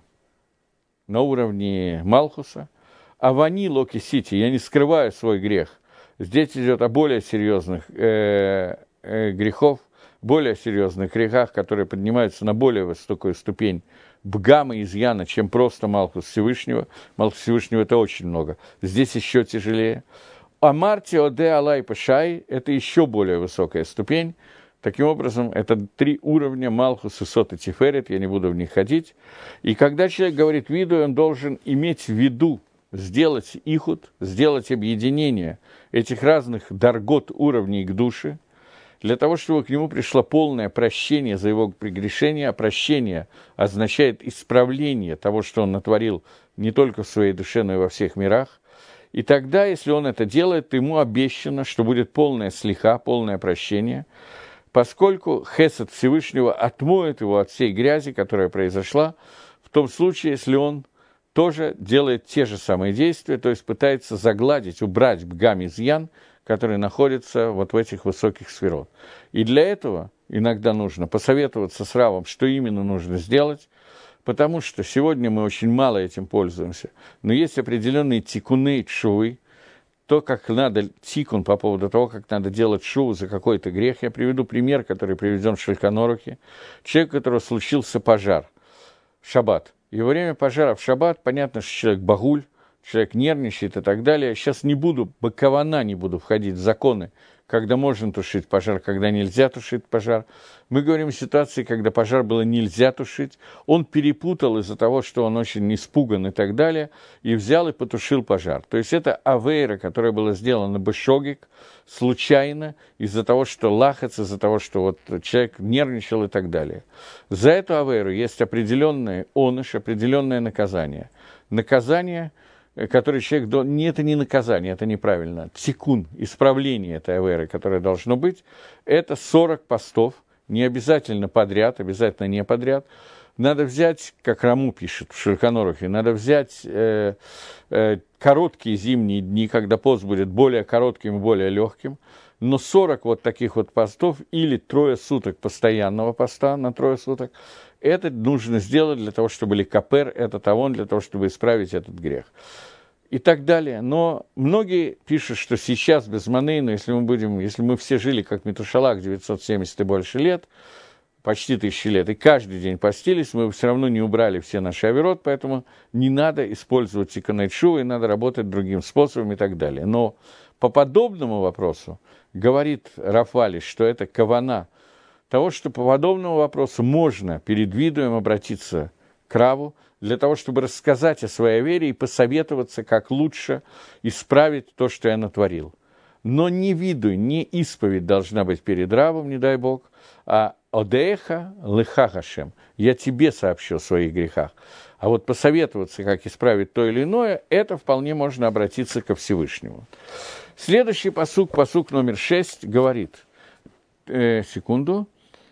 на уровне Малхуса. А вани локи сити, я не скрываю свой грех. Здесь идет о более серьезных э, э, грехов, более серьезных грехах, которые поднимаются на более высокую ступень бгама, изъяна, чем просто Малхус Всевышнего. Малхус Всевышнего – это очень много. Здесь еще тяжелее. А марти оде алай пашай – это еще более высокая ступень. Таким образом, это три уровня Малхус и Сот и Тиферет, я не буду в них ходить. И когда человек говорит «виду», он должен иметь в виду, сделать ихуд, сделать объединение этих разных даргот уровней к душе, для того, чтобы к нему пришло полное прощение за его прегрешение, а прощение означает исправление того, что он натворил не только в своей душе, но и во всех мирах. И тогда, если он это делает, то ему обещано, что будет полное слиха, полное прощение, поскольку хесед Всевышнего отмоет его от всей грязи, которая произошла, в том случае, если он тоже делает те же самые действия, то есть пытается загладить, убрать бгам изъян, который находится вот в этих высоких сферот. И для этого иногда нужно посоветоваться с равом, что именно нужно сделать, потому что сегодня мы очень мало этим пользуемся, но есть определенные тикуны тшувы, то, как надо, тикун по поводу того, как надо делать шуву за какой-то грех. Я приведу пример, который приведен в Шульхан Орухе. Человек, у которого случился пожар в шаббат. И во время пожара в шаббат, понятно, что человек багуль, человек нервничает и так далее. Сейчас не буду, бакавана не буду входить в законы, когда можно тушить пожар, когда нельзя тушить пожар. Мы говорим о ситуации, когда пожар было нельзя тушить. Он перепутал из-за того, что он очень испуган и так далее, и взял и потушил пожар. То есть это авейра, которая была сделана бешогик, случайно, из-за того, что лахац, из-за того, что вот человек нервничал и так далее. За эту авейру есть определенный оныш, определенное наказание. Наказание, который человек... Нет, это не наказание, это неправильно. Тикун, исправление этой аверы, которое должно быть, это сорок постов, не обязательно подряд, обязательно не подряд. Надо взять, как Раму пишет в Шульхан Орухе, надо взять э, э, короткие зимние дни, когда пост будет более коротким и более легким, но сорок вот таких вот постов или трое суток постоянного поста на трое суток, это нужно сделать для того, чтобы ликапер, этот авон, для того, чтобы исправить этот грех. И так далее. Но многие пишут, что сейчас без манейну, если мы будем, если мы все жили как Метушалах девятьсот семьдесят и больше лет, почти тысячи лет, и каждый день постились, мы все равно не убрали все наши авирот, поэтому не надо использовать тикуней тшувы, и надо работать другим способом и так далее. Но по подобному вопросу говорит Рафали, что это кавана того, что по подобному вопросу можно перед видуем обратиться к Раву, для того, чтобы рассказать о своей вере и посоветоваться, как лучше исправить то, что я натворил. Но не видуй, не исповедь должна быть перед Равом, не дай Бог, а одеха леха Хашем, я тебе сообщу о своих грехах. А вот посоветоваться, как исправить то или иное, это вполне можно обратиться ко Всевышнему. Следующий пасук, пасук номер шесть, говорит, э, секунду,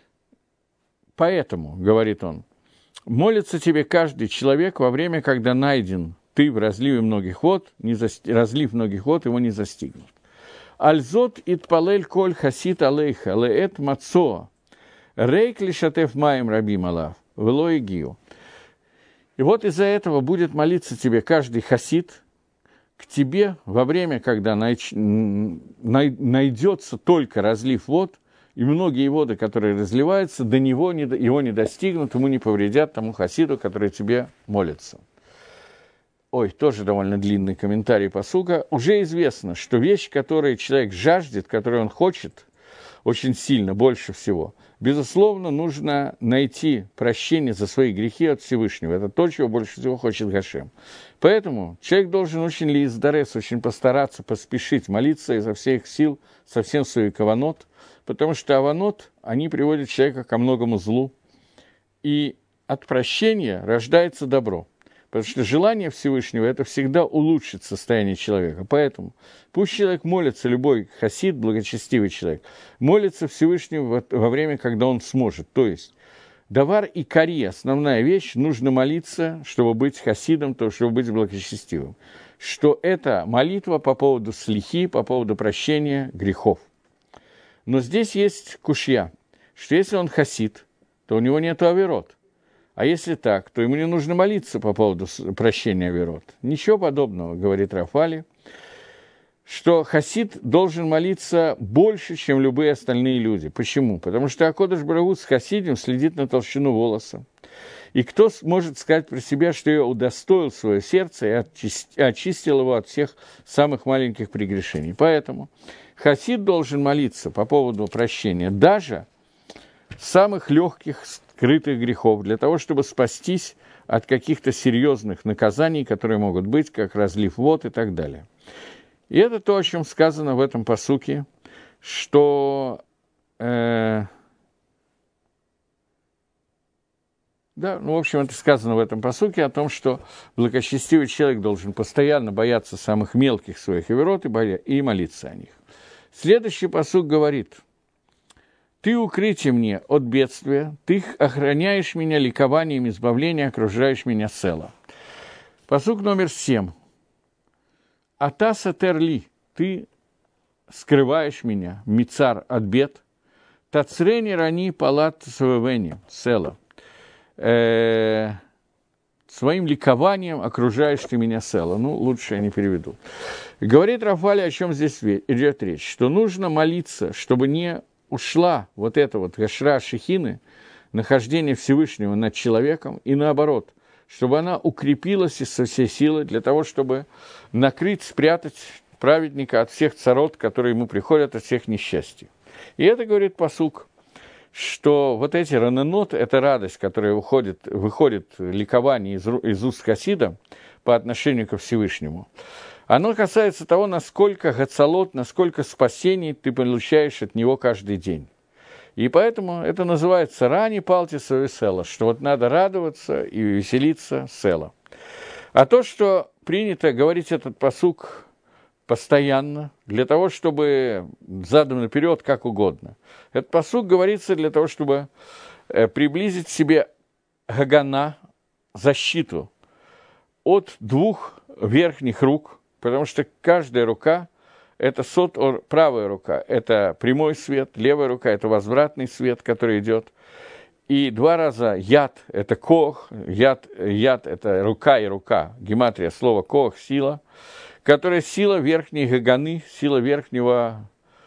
поэтому, говорит он, молится тебе каждый человек во время, когда найден ты в разливе многих вод, не засти... разлив многих вод его не застигнут. Альзот итпалель коль хасит алейха леэт мацоа рейк лишатев маем рабим алав вело игию. И вот из-за этого будет молиться тебе каждый хасид к тебе во время, когда найч... най... найдется только разлив вод, и многие воды, которые разливаются, до него не, его не достигнут, ему не повредят тому хасиду, который тебе молится. Ой, тоже довольно длинный комментарий пасука. Уже известно, что вещь, которую человек жаждет, которую он хочет очень сильно, больше всего, безусловно, нужно найти прощение за свои грехи от Всевышнего. Это то, чего больше всего хочет Гашем. Поэтому человек должен очень лииздарес, очень постараться, поспешить, молиться изо всех сил, со всем своим каванот, потому что аванот, они приводят человека ко многому злу, и от прощения рождается добро. Потому что желание Всевышнего – это всегда улучшит состояние человека. Поэтому пусть человек молится, любой хасид, благочестивый человек, молится Всевышнему во время, когда он сможет. То есть, давар и кари, основная вещь, нужно молиться, чтобы быть хасидом, то, чтобы быть благочестивым. Что это молитва по поводу слихи, по поводу прощения грехов. Но здесь есть кушья, что если он хасид, то у него нет авирот. А если так, то ему не нужно молиться по поводу прощения авирот. Ничего подобного, говорит Рафали, что хасид должен молиться больше, чем любые остальные люди. Почему? Потому что Акодыш Барух Ху с хасидом следит на толщину волоса. И кто может сказать про себя, что я удостоил свое сердце и очистил его от всех самых маленьких прегрешений. Поэтому хасид должен молиться по поводу прощения даже самых легких скрытых грехов, для того, чтобы спастись от каких-то серьезных наказаний, которые могут быть, как разлив вод и так далее. И это то, о чем сказано в этом пасуке, что э, да, ну, в общем, это сказано в этом пасуке о том, что благочестивый человек должен постоянно бояться самых мелких своих авирот и, боя... и молиться о них. Следующий пасук говорит: «Ты укрытие мне от бедствия, ты охраняешь меня ликованием избавления, окружаешь меня села». Пасук номер семь. «Атаса терли, ты скрываешь меня, мицар, от бед, тацрени рани палат свевени, села». Э, своим ликованием окружаешь ты меня села. Ну, лучше я не переведу. Говорит Рафали, о чем здесь идет речь, что нужно молиться, чтобы не ушла вот эта вот гашра шехины, нахождение Всевышнего над человеком, и наоборот, чтобы она укрепилась со всей силы для того, чтобы накрыть, спрятать праведника от всех царот, которые ему приходят, от всех несчастий. И это говорит пасук, что вот эти раненот, это радость, которая выходит, выходит ликование из, из уст хасида по отношению ко Всевышнему, оно касается того, насколько гацалот, насколько спасений ты получаешь от него каждый день. И поэтому это называется «рани палтиса весела», что вот надо радоваться и веселиться села. А то, что принято говорить этот пасук постоянно, для того, чтобы задом наперед как угодно. Этот пасук говорится для того, чтобы приблизить себе гагана, защиту от двух верхних рук, потому что каждая рука – это сот, правая рука – это прямой свет, левая рука – это возвратный свет, который идет. И два раза яд – это кох, яд, яд – это рука и рука, гематрия, слово кох – сила, которая сила верхней гаганы, сила верхнего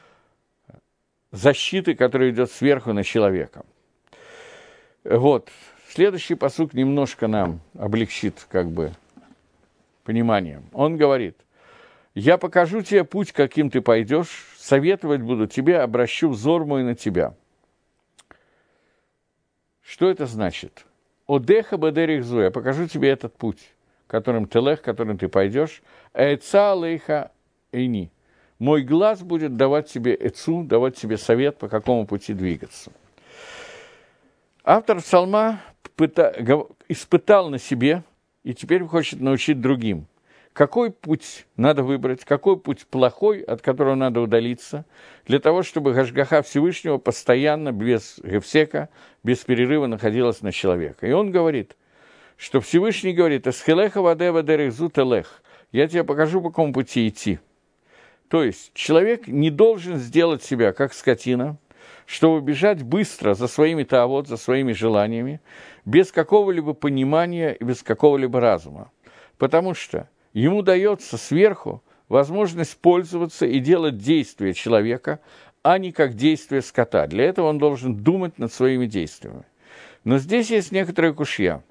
защиты, которая идет сверху на человека. Вот. Следующий пасук немножко нам облегчит, как бы, понимание. Он говорит: Я покажу тебе путь, каким ты пойдешь, советовать буду тебе, обращу взор мой на тебя. Что это значит? Одеха бадерих зу, я покажу тебе этот путь, которым ты лех, которым ты пойдешь. Эца лейха эйни. Мой глаз будет давать тебе эцу, давать тебе совет, по какому пути двигаться. Автор псалма испытал на себе и теперь хочет научить другим. Какой путь надо выбрать, какой путь плохой, от которого надо удалиться, для того, чтобы Гашгаха Всевышнего постоянно, без гефсека, без перерыва находилась на человека. И он говорит, что Всевышний говорит, «Эсхелеха вадева дерехзу телех», «Я тебе покажу, по какому пути идти». То есть человек не должен сделать себя, как скотина, чтобы бежать быстро за своими таавот, за своими желаниями, без какого-либо понимания и без какого-либо разума. Потому что ему дается сверху возможность пользоваться и делать действия человека, а не как действия скота. Для этого он должен думать над своими действиями. Но здесь есть некоторые кушья.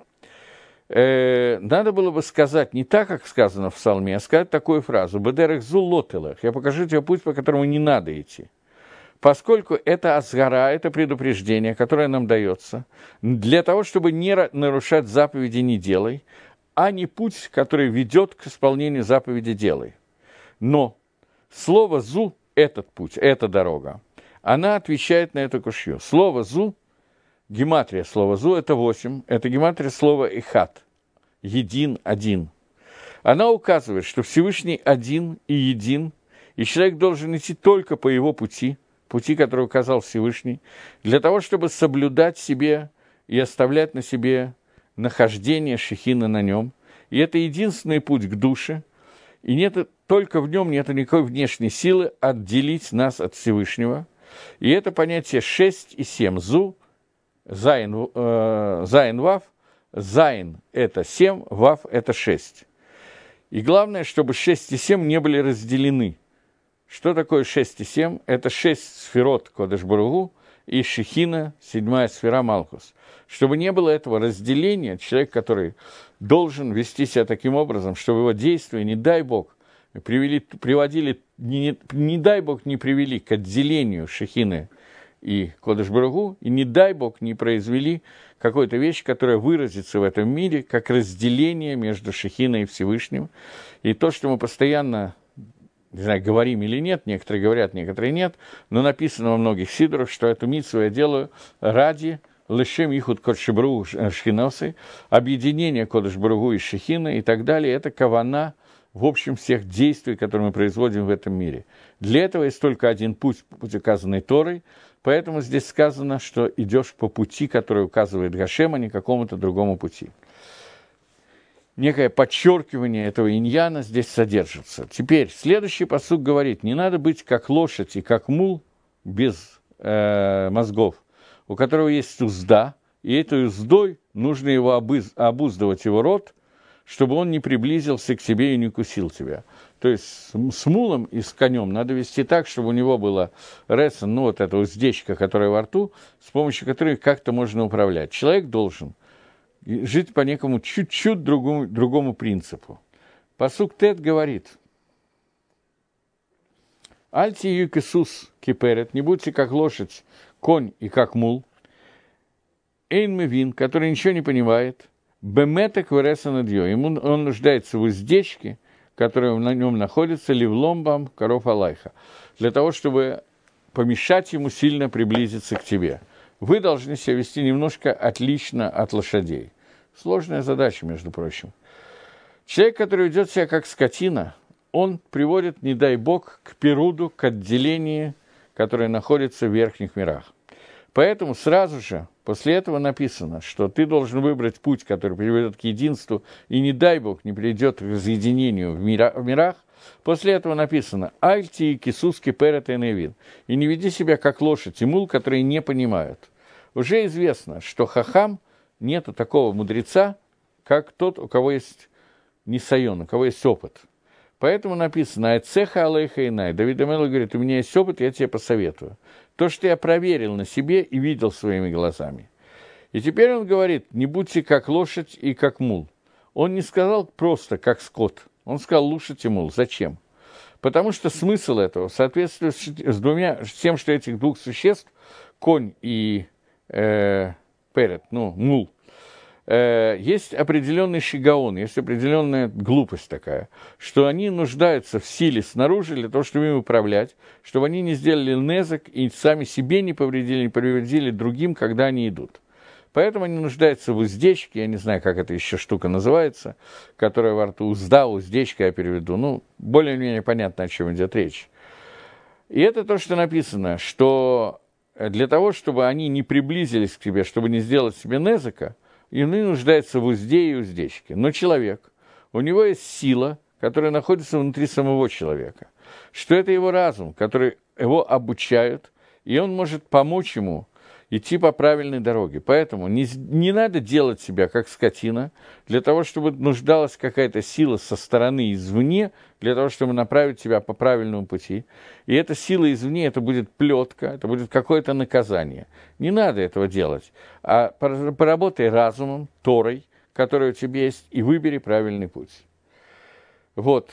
Э, надо было бы сказать не так, как сказано в псалме, а сказать такую фразу «Бедерех зу лотелех», «Я покажу тебе путь, по которому не надо идти». Поскольку это азгара, это предупреждение, которое нам дается, для того, чтобы не нарушать заповеди «не делай», а не путь, который ведет к исполнению заповеди «делай». Но слово «зу» – этот путь, эта дорога, она отвечает на эту кушью. Слово «зу», гематрия слова «зу» – это восемь, это гематрия слова «ихат», един, один. Она указывает, что Всевышний один и един, и человек должен идти только по его пути, пути, который указал Всевышний, для того, чтобы соблюдать себе и оставлять на себе нахождение шехина на нем. И это единственный путь к душе, и нет, только в нем нет никакой внешней силы отделить нас от Всевышнего. И это понятие шесть и семь. Зу, зайн, э, зайн вав, зайн – это семь, вав – это шесть. И главное, чтобы шесть и семь не были разделены. Что такое шесть и семь? Это шесть сферот Кодеш Баругу и Шехина, седьмая сфера Малхус. Чтобы не было этого разделения, человек, который должен вести себя таким образом, чтобы его действия, не дай Бог, привели, приводили, не, не дай Бог, не привели к отделению Шехины и Кодеш Баругу, и не дай Бог, не произвели какую-то вещь, которая выразится в этом мире, как разделение между Шехиной и Всевышним. И то, что мы постоянно, не знаю, говорим или нет, некоторые говорят, некоторые нет, но написано во многих сидорах, что эту мицву я делаю ради лешем ихуд кодеш баругу шхиносы, объединение кодеш баругу и шехина и так далее, это кавана в общем всех действий, которые мы производим в этом мире. Для этого есть только один путь, путь, указанный Торой, поэтому здесь сказано, что идешь по пути, который указывает Гашем, а не какому-то другому пути. Некое подчеркивание этого иньяна здесь содержится. Теперь следующий пасук говорит, не надо быть как лошадь и как мул без э, мозгов, у которого есть узда, и этой уздой нужно его обыз, обуздывать его рот, чтобы он не приблизился к тебе и не кусил тебя. То есть с мулом и с конем надо вести так, чтобы у него было рецен, ну вот эта уздечка, которая во рту, с помощью которой как-то можно управлять. Человек должен жить по некому чуть-чуть другому, другому принципу. Пасук Тет говорит, «Альти юкисус киперет, не будьте как лошадь, конь и как мул, эйн мевин, который ничего не понимает, беметек вереса надьё, ему он нуждается в уздечке, которая на нем находится, ливломбам коров алайха, для того, чтобы помешать ему сильно приблизиться к тебе. Вы должны себя вести немножко отлично от лошадей». Сложная задача, между прочим. Человек, который ведет себя как скотина, он приводит, не дай Бог, к перуду, к отделению, которое находится в верхних мирах. Поэтому сразу же после этого написано, что ты должен выбрать путь, который приведет к единству, и не дай Бог не приведет к разъединению в, мира, в мирах. После этого написано «Альти кисуски перет эневин», и не веди себя как лошадь и мул, которые не понимают. Уже известно, что хахам, нету такого мудреца, как тот, у кого есть нисайон, у кого есть опыт. Поэтому написано «Айцеха алейха инай». Давид ха-Мелех говорит, у меня есть опыт, я тебе посоветую. То, что я проверил на себе и видел своими глазами. И теперь он говорит, не будьте как лошадь и как мул. Он не сказал просто как скот, он сказал лошадь и мул. Зачем? Потому что смысл этого соответствует с, двумя, с тем, что этих двух существ, конь и э, перед, ну, мул, э, есть определенный шигаон, есть определенная глупость такая, что они нуждаются в силе снаружи для того, чтобы им управлять, чтобы они не сделали незак и сами себе не повредили, не повредили другим, когда они идут. Поэтому они нуждаются в уздечке, я не знаю, как эта еще штука называется, которая во рту, узда, уздечка я переведу, ну, более-менее понятно, о чем идет речь. И это то, что написано, что для того, чтобы они не приблизились к тебе, чтобы не сделать себе незака, им нуждается в узде и уздечке. Но человек, у него есть сила, которая находится внутри самого человека, что это его разум, который его обучают, и он может помочь ему идти по правильной дороге. Поэтому не, не надо делать себя как скотина, для того, чтобы нуждалась какая-то сила со стороны извне, для того, чтобы направить тебя по правильному пути. И эта сила извне, это будет плетка, это будет какое-то наказание. Не надо этого делать. А поработай разумом, Торой, который у тебя есть, и выбери правильный путь. Вот.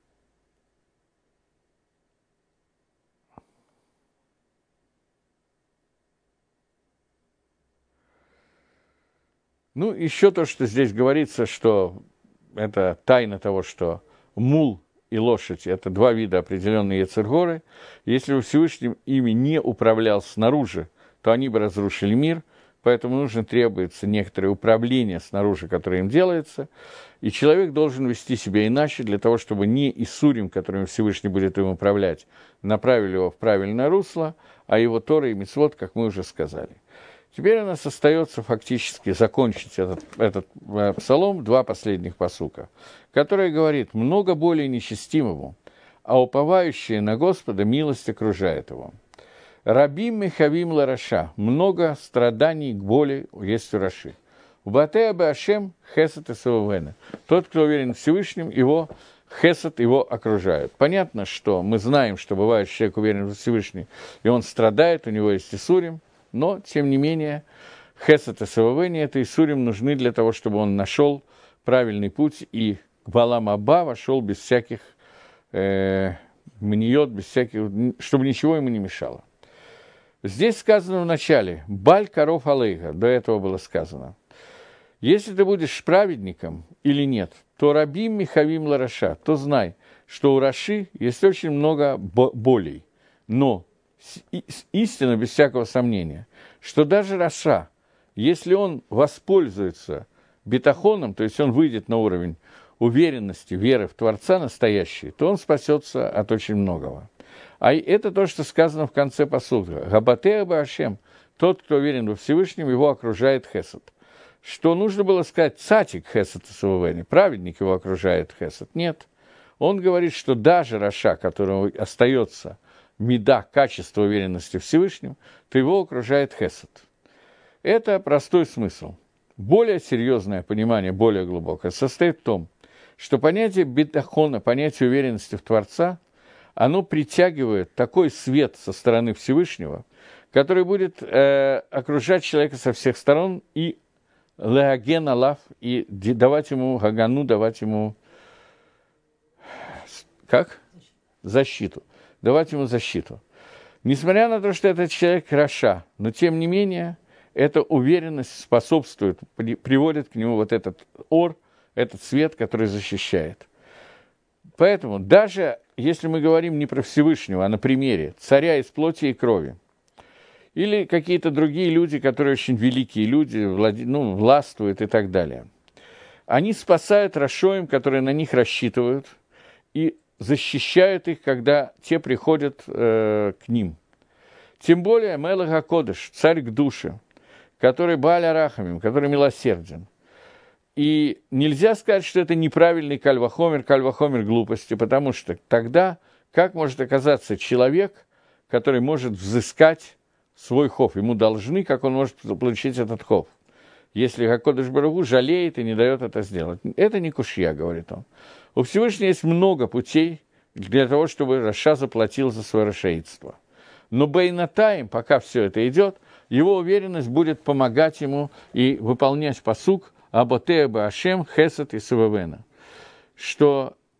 Ну, еще то, что здесь говорится, что это тайна того, что мул и лошадь – это два вида определенные Ецер-горы. Если бы Всевышний ими не управлял снаружи, то они бы разрушили мир, поэтому нужно требуется некоторое управление снаружи, которое им делается, и человек должен вести себя иначе, для того, чтобы не Иссурим, которым Всевышний будет им управлять, направили его в правильное русло, а его Тора и Мицвот, как мы уже сказали. Теперь у нас остается фактически закончить этот, этот э, псалом, два последних пасука, который говорит: «Много боли нечестимому, а уповающие на Господа милость окружает его. Рабим мехавим лараша, много страданий к боли есть у Раши. Убатея беашем хесед и сававена». Тот, кто уверен в Всевышнем, его хесед его окружает. Понятно, что мы знаем, что бывает, что человек уверен в Всевышнем, и он страдает, у него есть Исурим, но, тем не менее, хесед и сававена, это Исурим, нужны для того, чтобы он нашел правильный путь и к Балам Аба вошел без всяких э, мниот, без всяких, чтобы ничего ему не мешало. Здесь сказано в начале «Баль коров алейха», до этого было сказано. Если ты будешь праведником или нет, то рабим михавим лараша, то знай, что у Раши есть очень много болей, но истина, без всякого сомнения, что даже Раша, если он воспользуется бетахоном, то есть он выйдет на уровень уверенности, веры в Творца настоящей, то он спасется от очень многого. А это то, что сказано в конце пасука. «Габатеа баашем», тот, кто уверен во Всевышнем, его окружает хесед. Что нужно было сказать цатик хесед и сававени, праведник его окружает хесед. Нет. Он говорит, что даже Раша, которому остается меда, качество уверенности в Всевышнем, то его окружает хесед. Это простой смысл. Более серьезное понимание, более глубокое, состоит в том, что понятие бетахона, понятие уверенности в Творца, оно притягивает такой свет со стороны Всевышнего, который будет э, окружать человека со всех сторон и леаген алав, и давать ему гагану, давать ему как? Защиту. Давать ему защиту. Несмотря на то, что этот человек раша, но тем не менее, эта уверенность способствует, приводит к нему вот этот ор, этот свет, который защищает. Поэтому даже если мы говорим не про Всевышнего, а на примере царя из плоти и крови, или какие-то другие люди, которые очень великие люди, владе, ну, властвуют и так далее, они спасают рашоим, которые на них рассчитывают, и защищают их, когда те приходят э, к ним. Тем более Мелах ха-Кодеш, царь к душе, который Бааль Арахамим, который милосерден. И нельзя сказать, что это неправильный кальвахомер, кальвахомер глупости, потому что тогда как может оказаться человек, который может взыскать свой хов? Ему должны, как он может получить этот хов? Если ха-Кодеш Барух Ху жалеет и не дает это сделать. Это не кушья, говорит он. У Всевышнего есть много путей для того, чтобы Раша заплатил за свое рашеидство. Но бейнатаим, пока все это идет, его уверенность будет помогать ему и выполнять пасук Аботея Баашем, Хесед и Сававена, что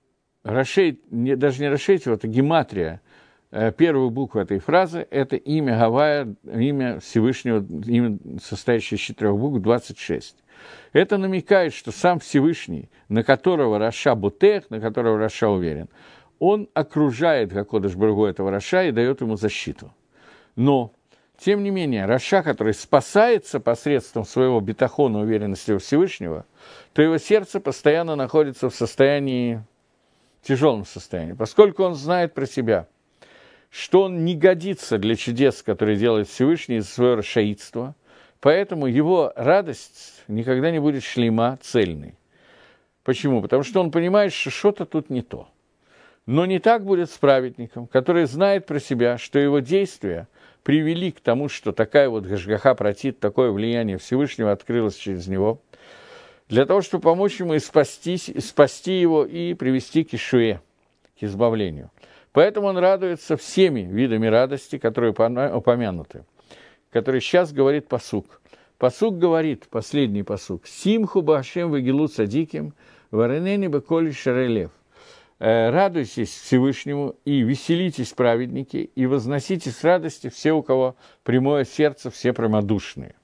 Рашей, не, даже не Рашей, это гематрия, э, первую букву этой фразы, это имя Гавая, имя Всевышнего, имя, состоящее из четырех букв, двадцать шесть. Это намекает, что сам Всевышний, на которого Раша бутех, на которого Раша уверен, он окружает Гакодеш Барух этого Раша и дает ему защиту. Но, тем не менее, Раша, который спасается посредством своего бетахона, уверенности во Всевышнего, то его сердце постоянно находится в состоянии, тяжелом состоянии, поскольку он знает про себя, что он не годится для чудес, которые делает Всевышний из-за своего рашаидства, поэтому его радость никогда не будет шлема, цельной. Почему? Потому что он понимает, что что-то тут не то. Но не так будет с праведником, который знает про себя, что его действия привели к тому, что такая вот гашгаха протит, такое влияние Всевышнего открылось через него, для того, чтобы помочь ему и спасти, спасти его и привести к ишуе, к избавлению. Поэтому он радуется всеми видами радости, которые упомянуты, которые сейчас говорит пасук. Пасук говорит, последний пасук, «Симху башем вагилу цадиким, варенени беколи шарелев». Радуйтесь Всевышнему и веселитесь, праведники, и возносите с радости все, у кого прямое сердце, все прямодушные.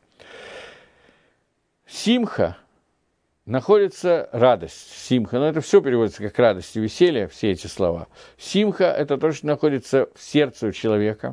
Симха находится радость, симха, но это все переводится как радость и веселье, все эти слова. Симха – это то, что находится в сердце у человека.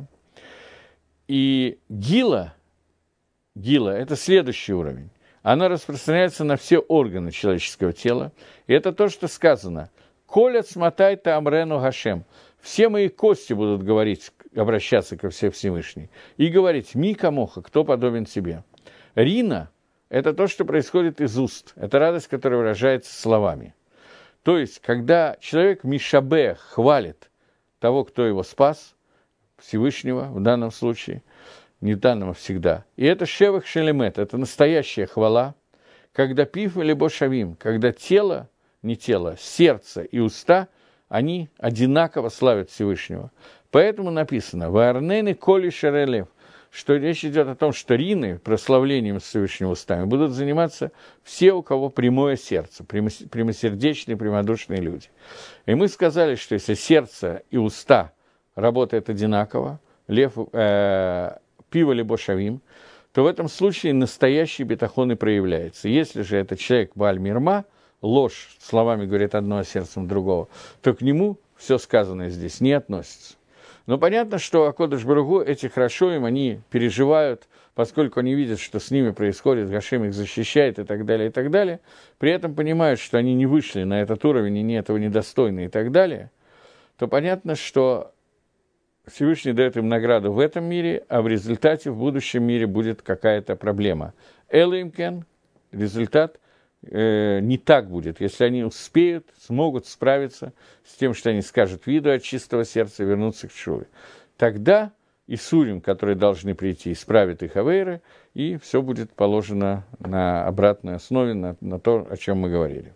И гила, гила – это следующий уровень. Она распространяется на все органы человеческого тела. И это то, что сказано – «Коля смотай-то амрену Гашем». Все мои кости будут говорить, обращаться ко Всевышней. И говорить «Мика моха», кто подобен тебе. Рина – это то, что происходит из уст. Это радость, которая выражается словами. То есть, когда человек Мишабе хвалит того, кто его спас, Всевышнего в данном случае, не в данном, а всегда. И это шевах шелемет, это настоящая хвала, когда пиф или бошавим, когда тело, не тело, сердце и уста, они одинаково славят Всевышнего. Поэтому написано «Ваарнены коли шерелев», что речь идет о том, что рины, прославлением Всевышнего устами, будут заниматься все, у кого прямое сердце, прямосердечные, прямодушные люди. И мы сказали, что если сердце и уста работают одинаково, лев, э, пиво либо шавим, то в этом случае настоящий бетахон и проявляется. Если же это человек Бааль Мирма, ложь, словами говорит одно, а сердцем другого, то к нему все сказанное здесь не относится. Но понятно, что Акодеш Барух эти хорошо им, они переживают, поскольку они видят, что с ними происходит, Гашем их защищает и так далее, и так далее, при этом понимают, что они не вышли на этот уровень, и не этого недостойны и так далее, то понятно, что Всевышний дает им награду в этом мире, а в результате в будущем мире будет какая-то проблема. Элэймкен, результат э, не так будет, если они успеют, смогут справиться с тем, что они скажут виду от чистого сердца и вернуться к Шуве. Тогда Исурим, которые должны прийти, исправят их авейры, и все будет положено на обратной основе, на, на то, о чем мы говорили.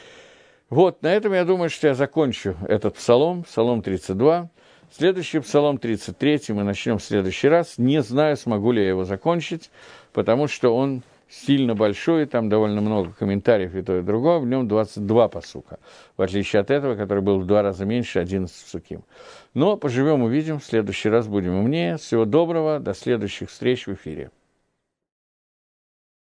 Вот, на этом я думаю, что я закончу этот псалом, псалом тридцать два. Следующий псалом тридцать три мы начнем в следующий раз. Не знаю, смогу ли я его закончить, потому что он сильно большой, там довольно много комментариев и то, и другое, в нем двадцать два пасука, в отличие от этого, который был в два раза меньше, одиннадцать псуким. Но поживем, увидим, в следующий раз будем умнее. Всего доброго, до следующих встреч в эфире.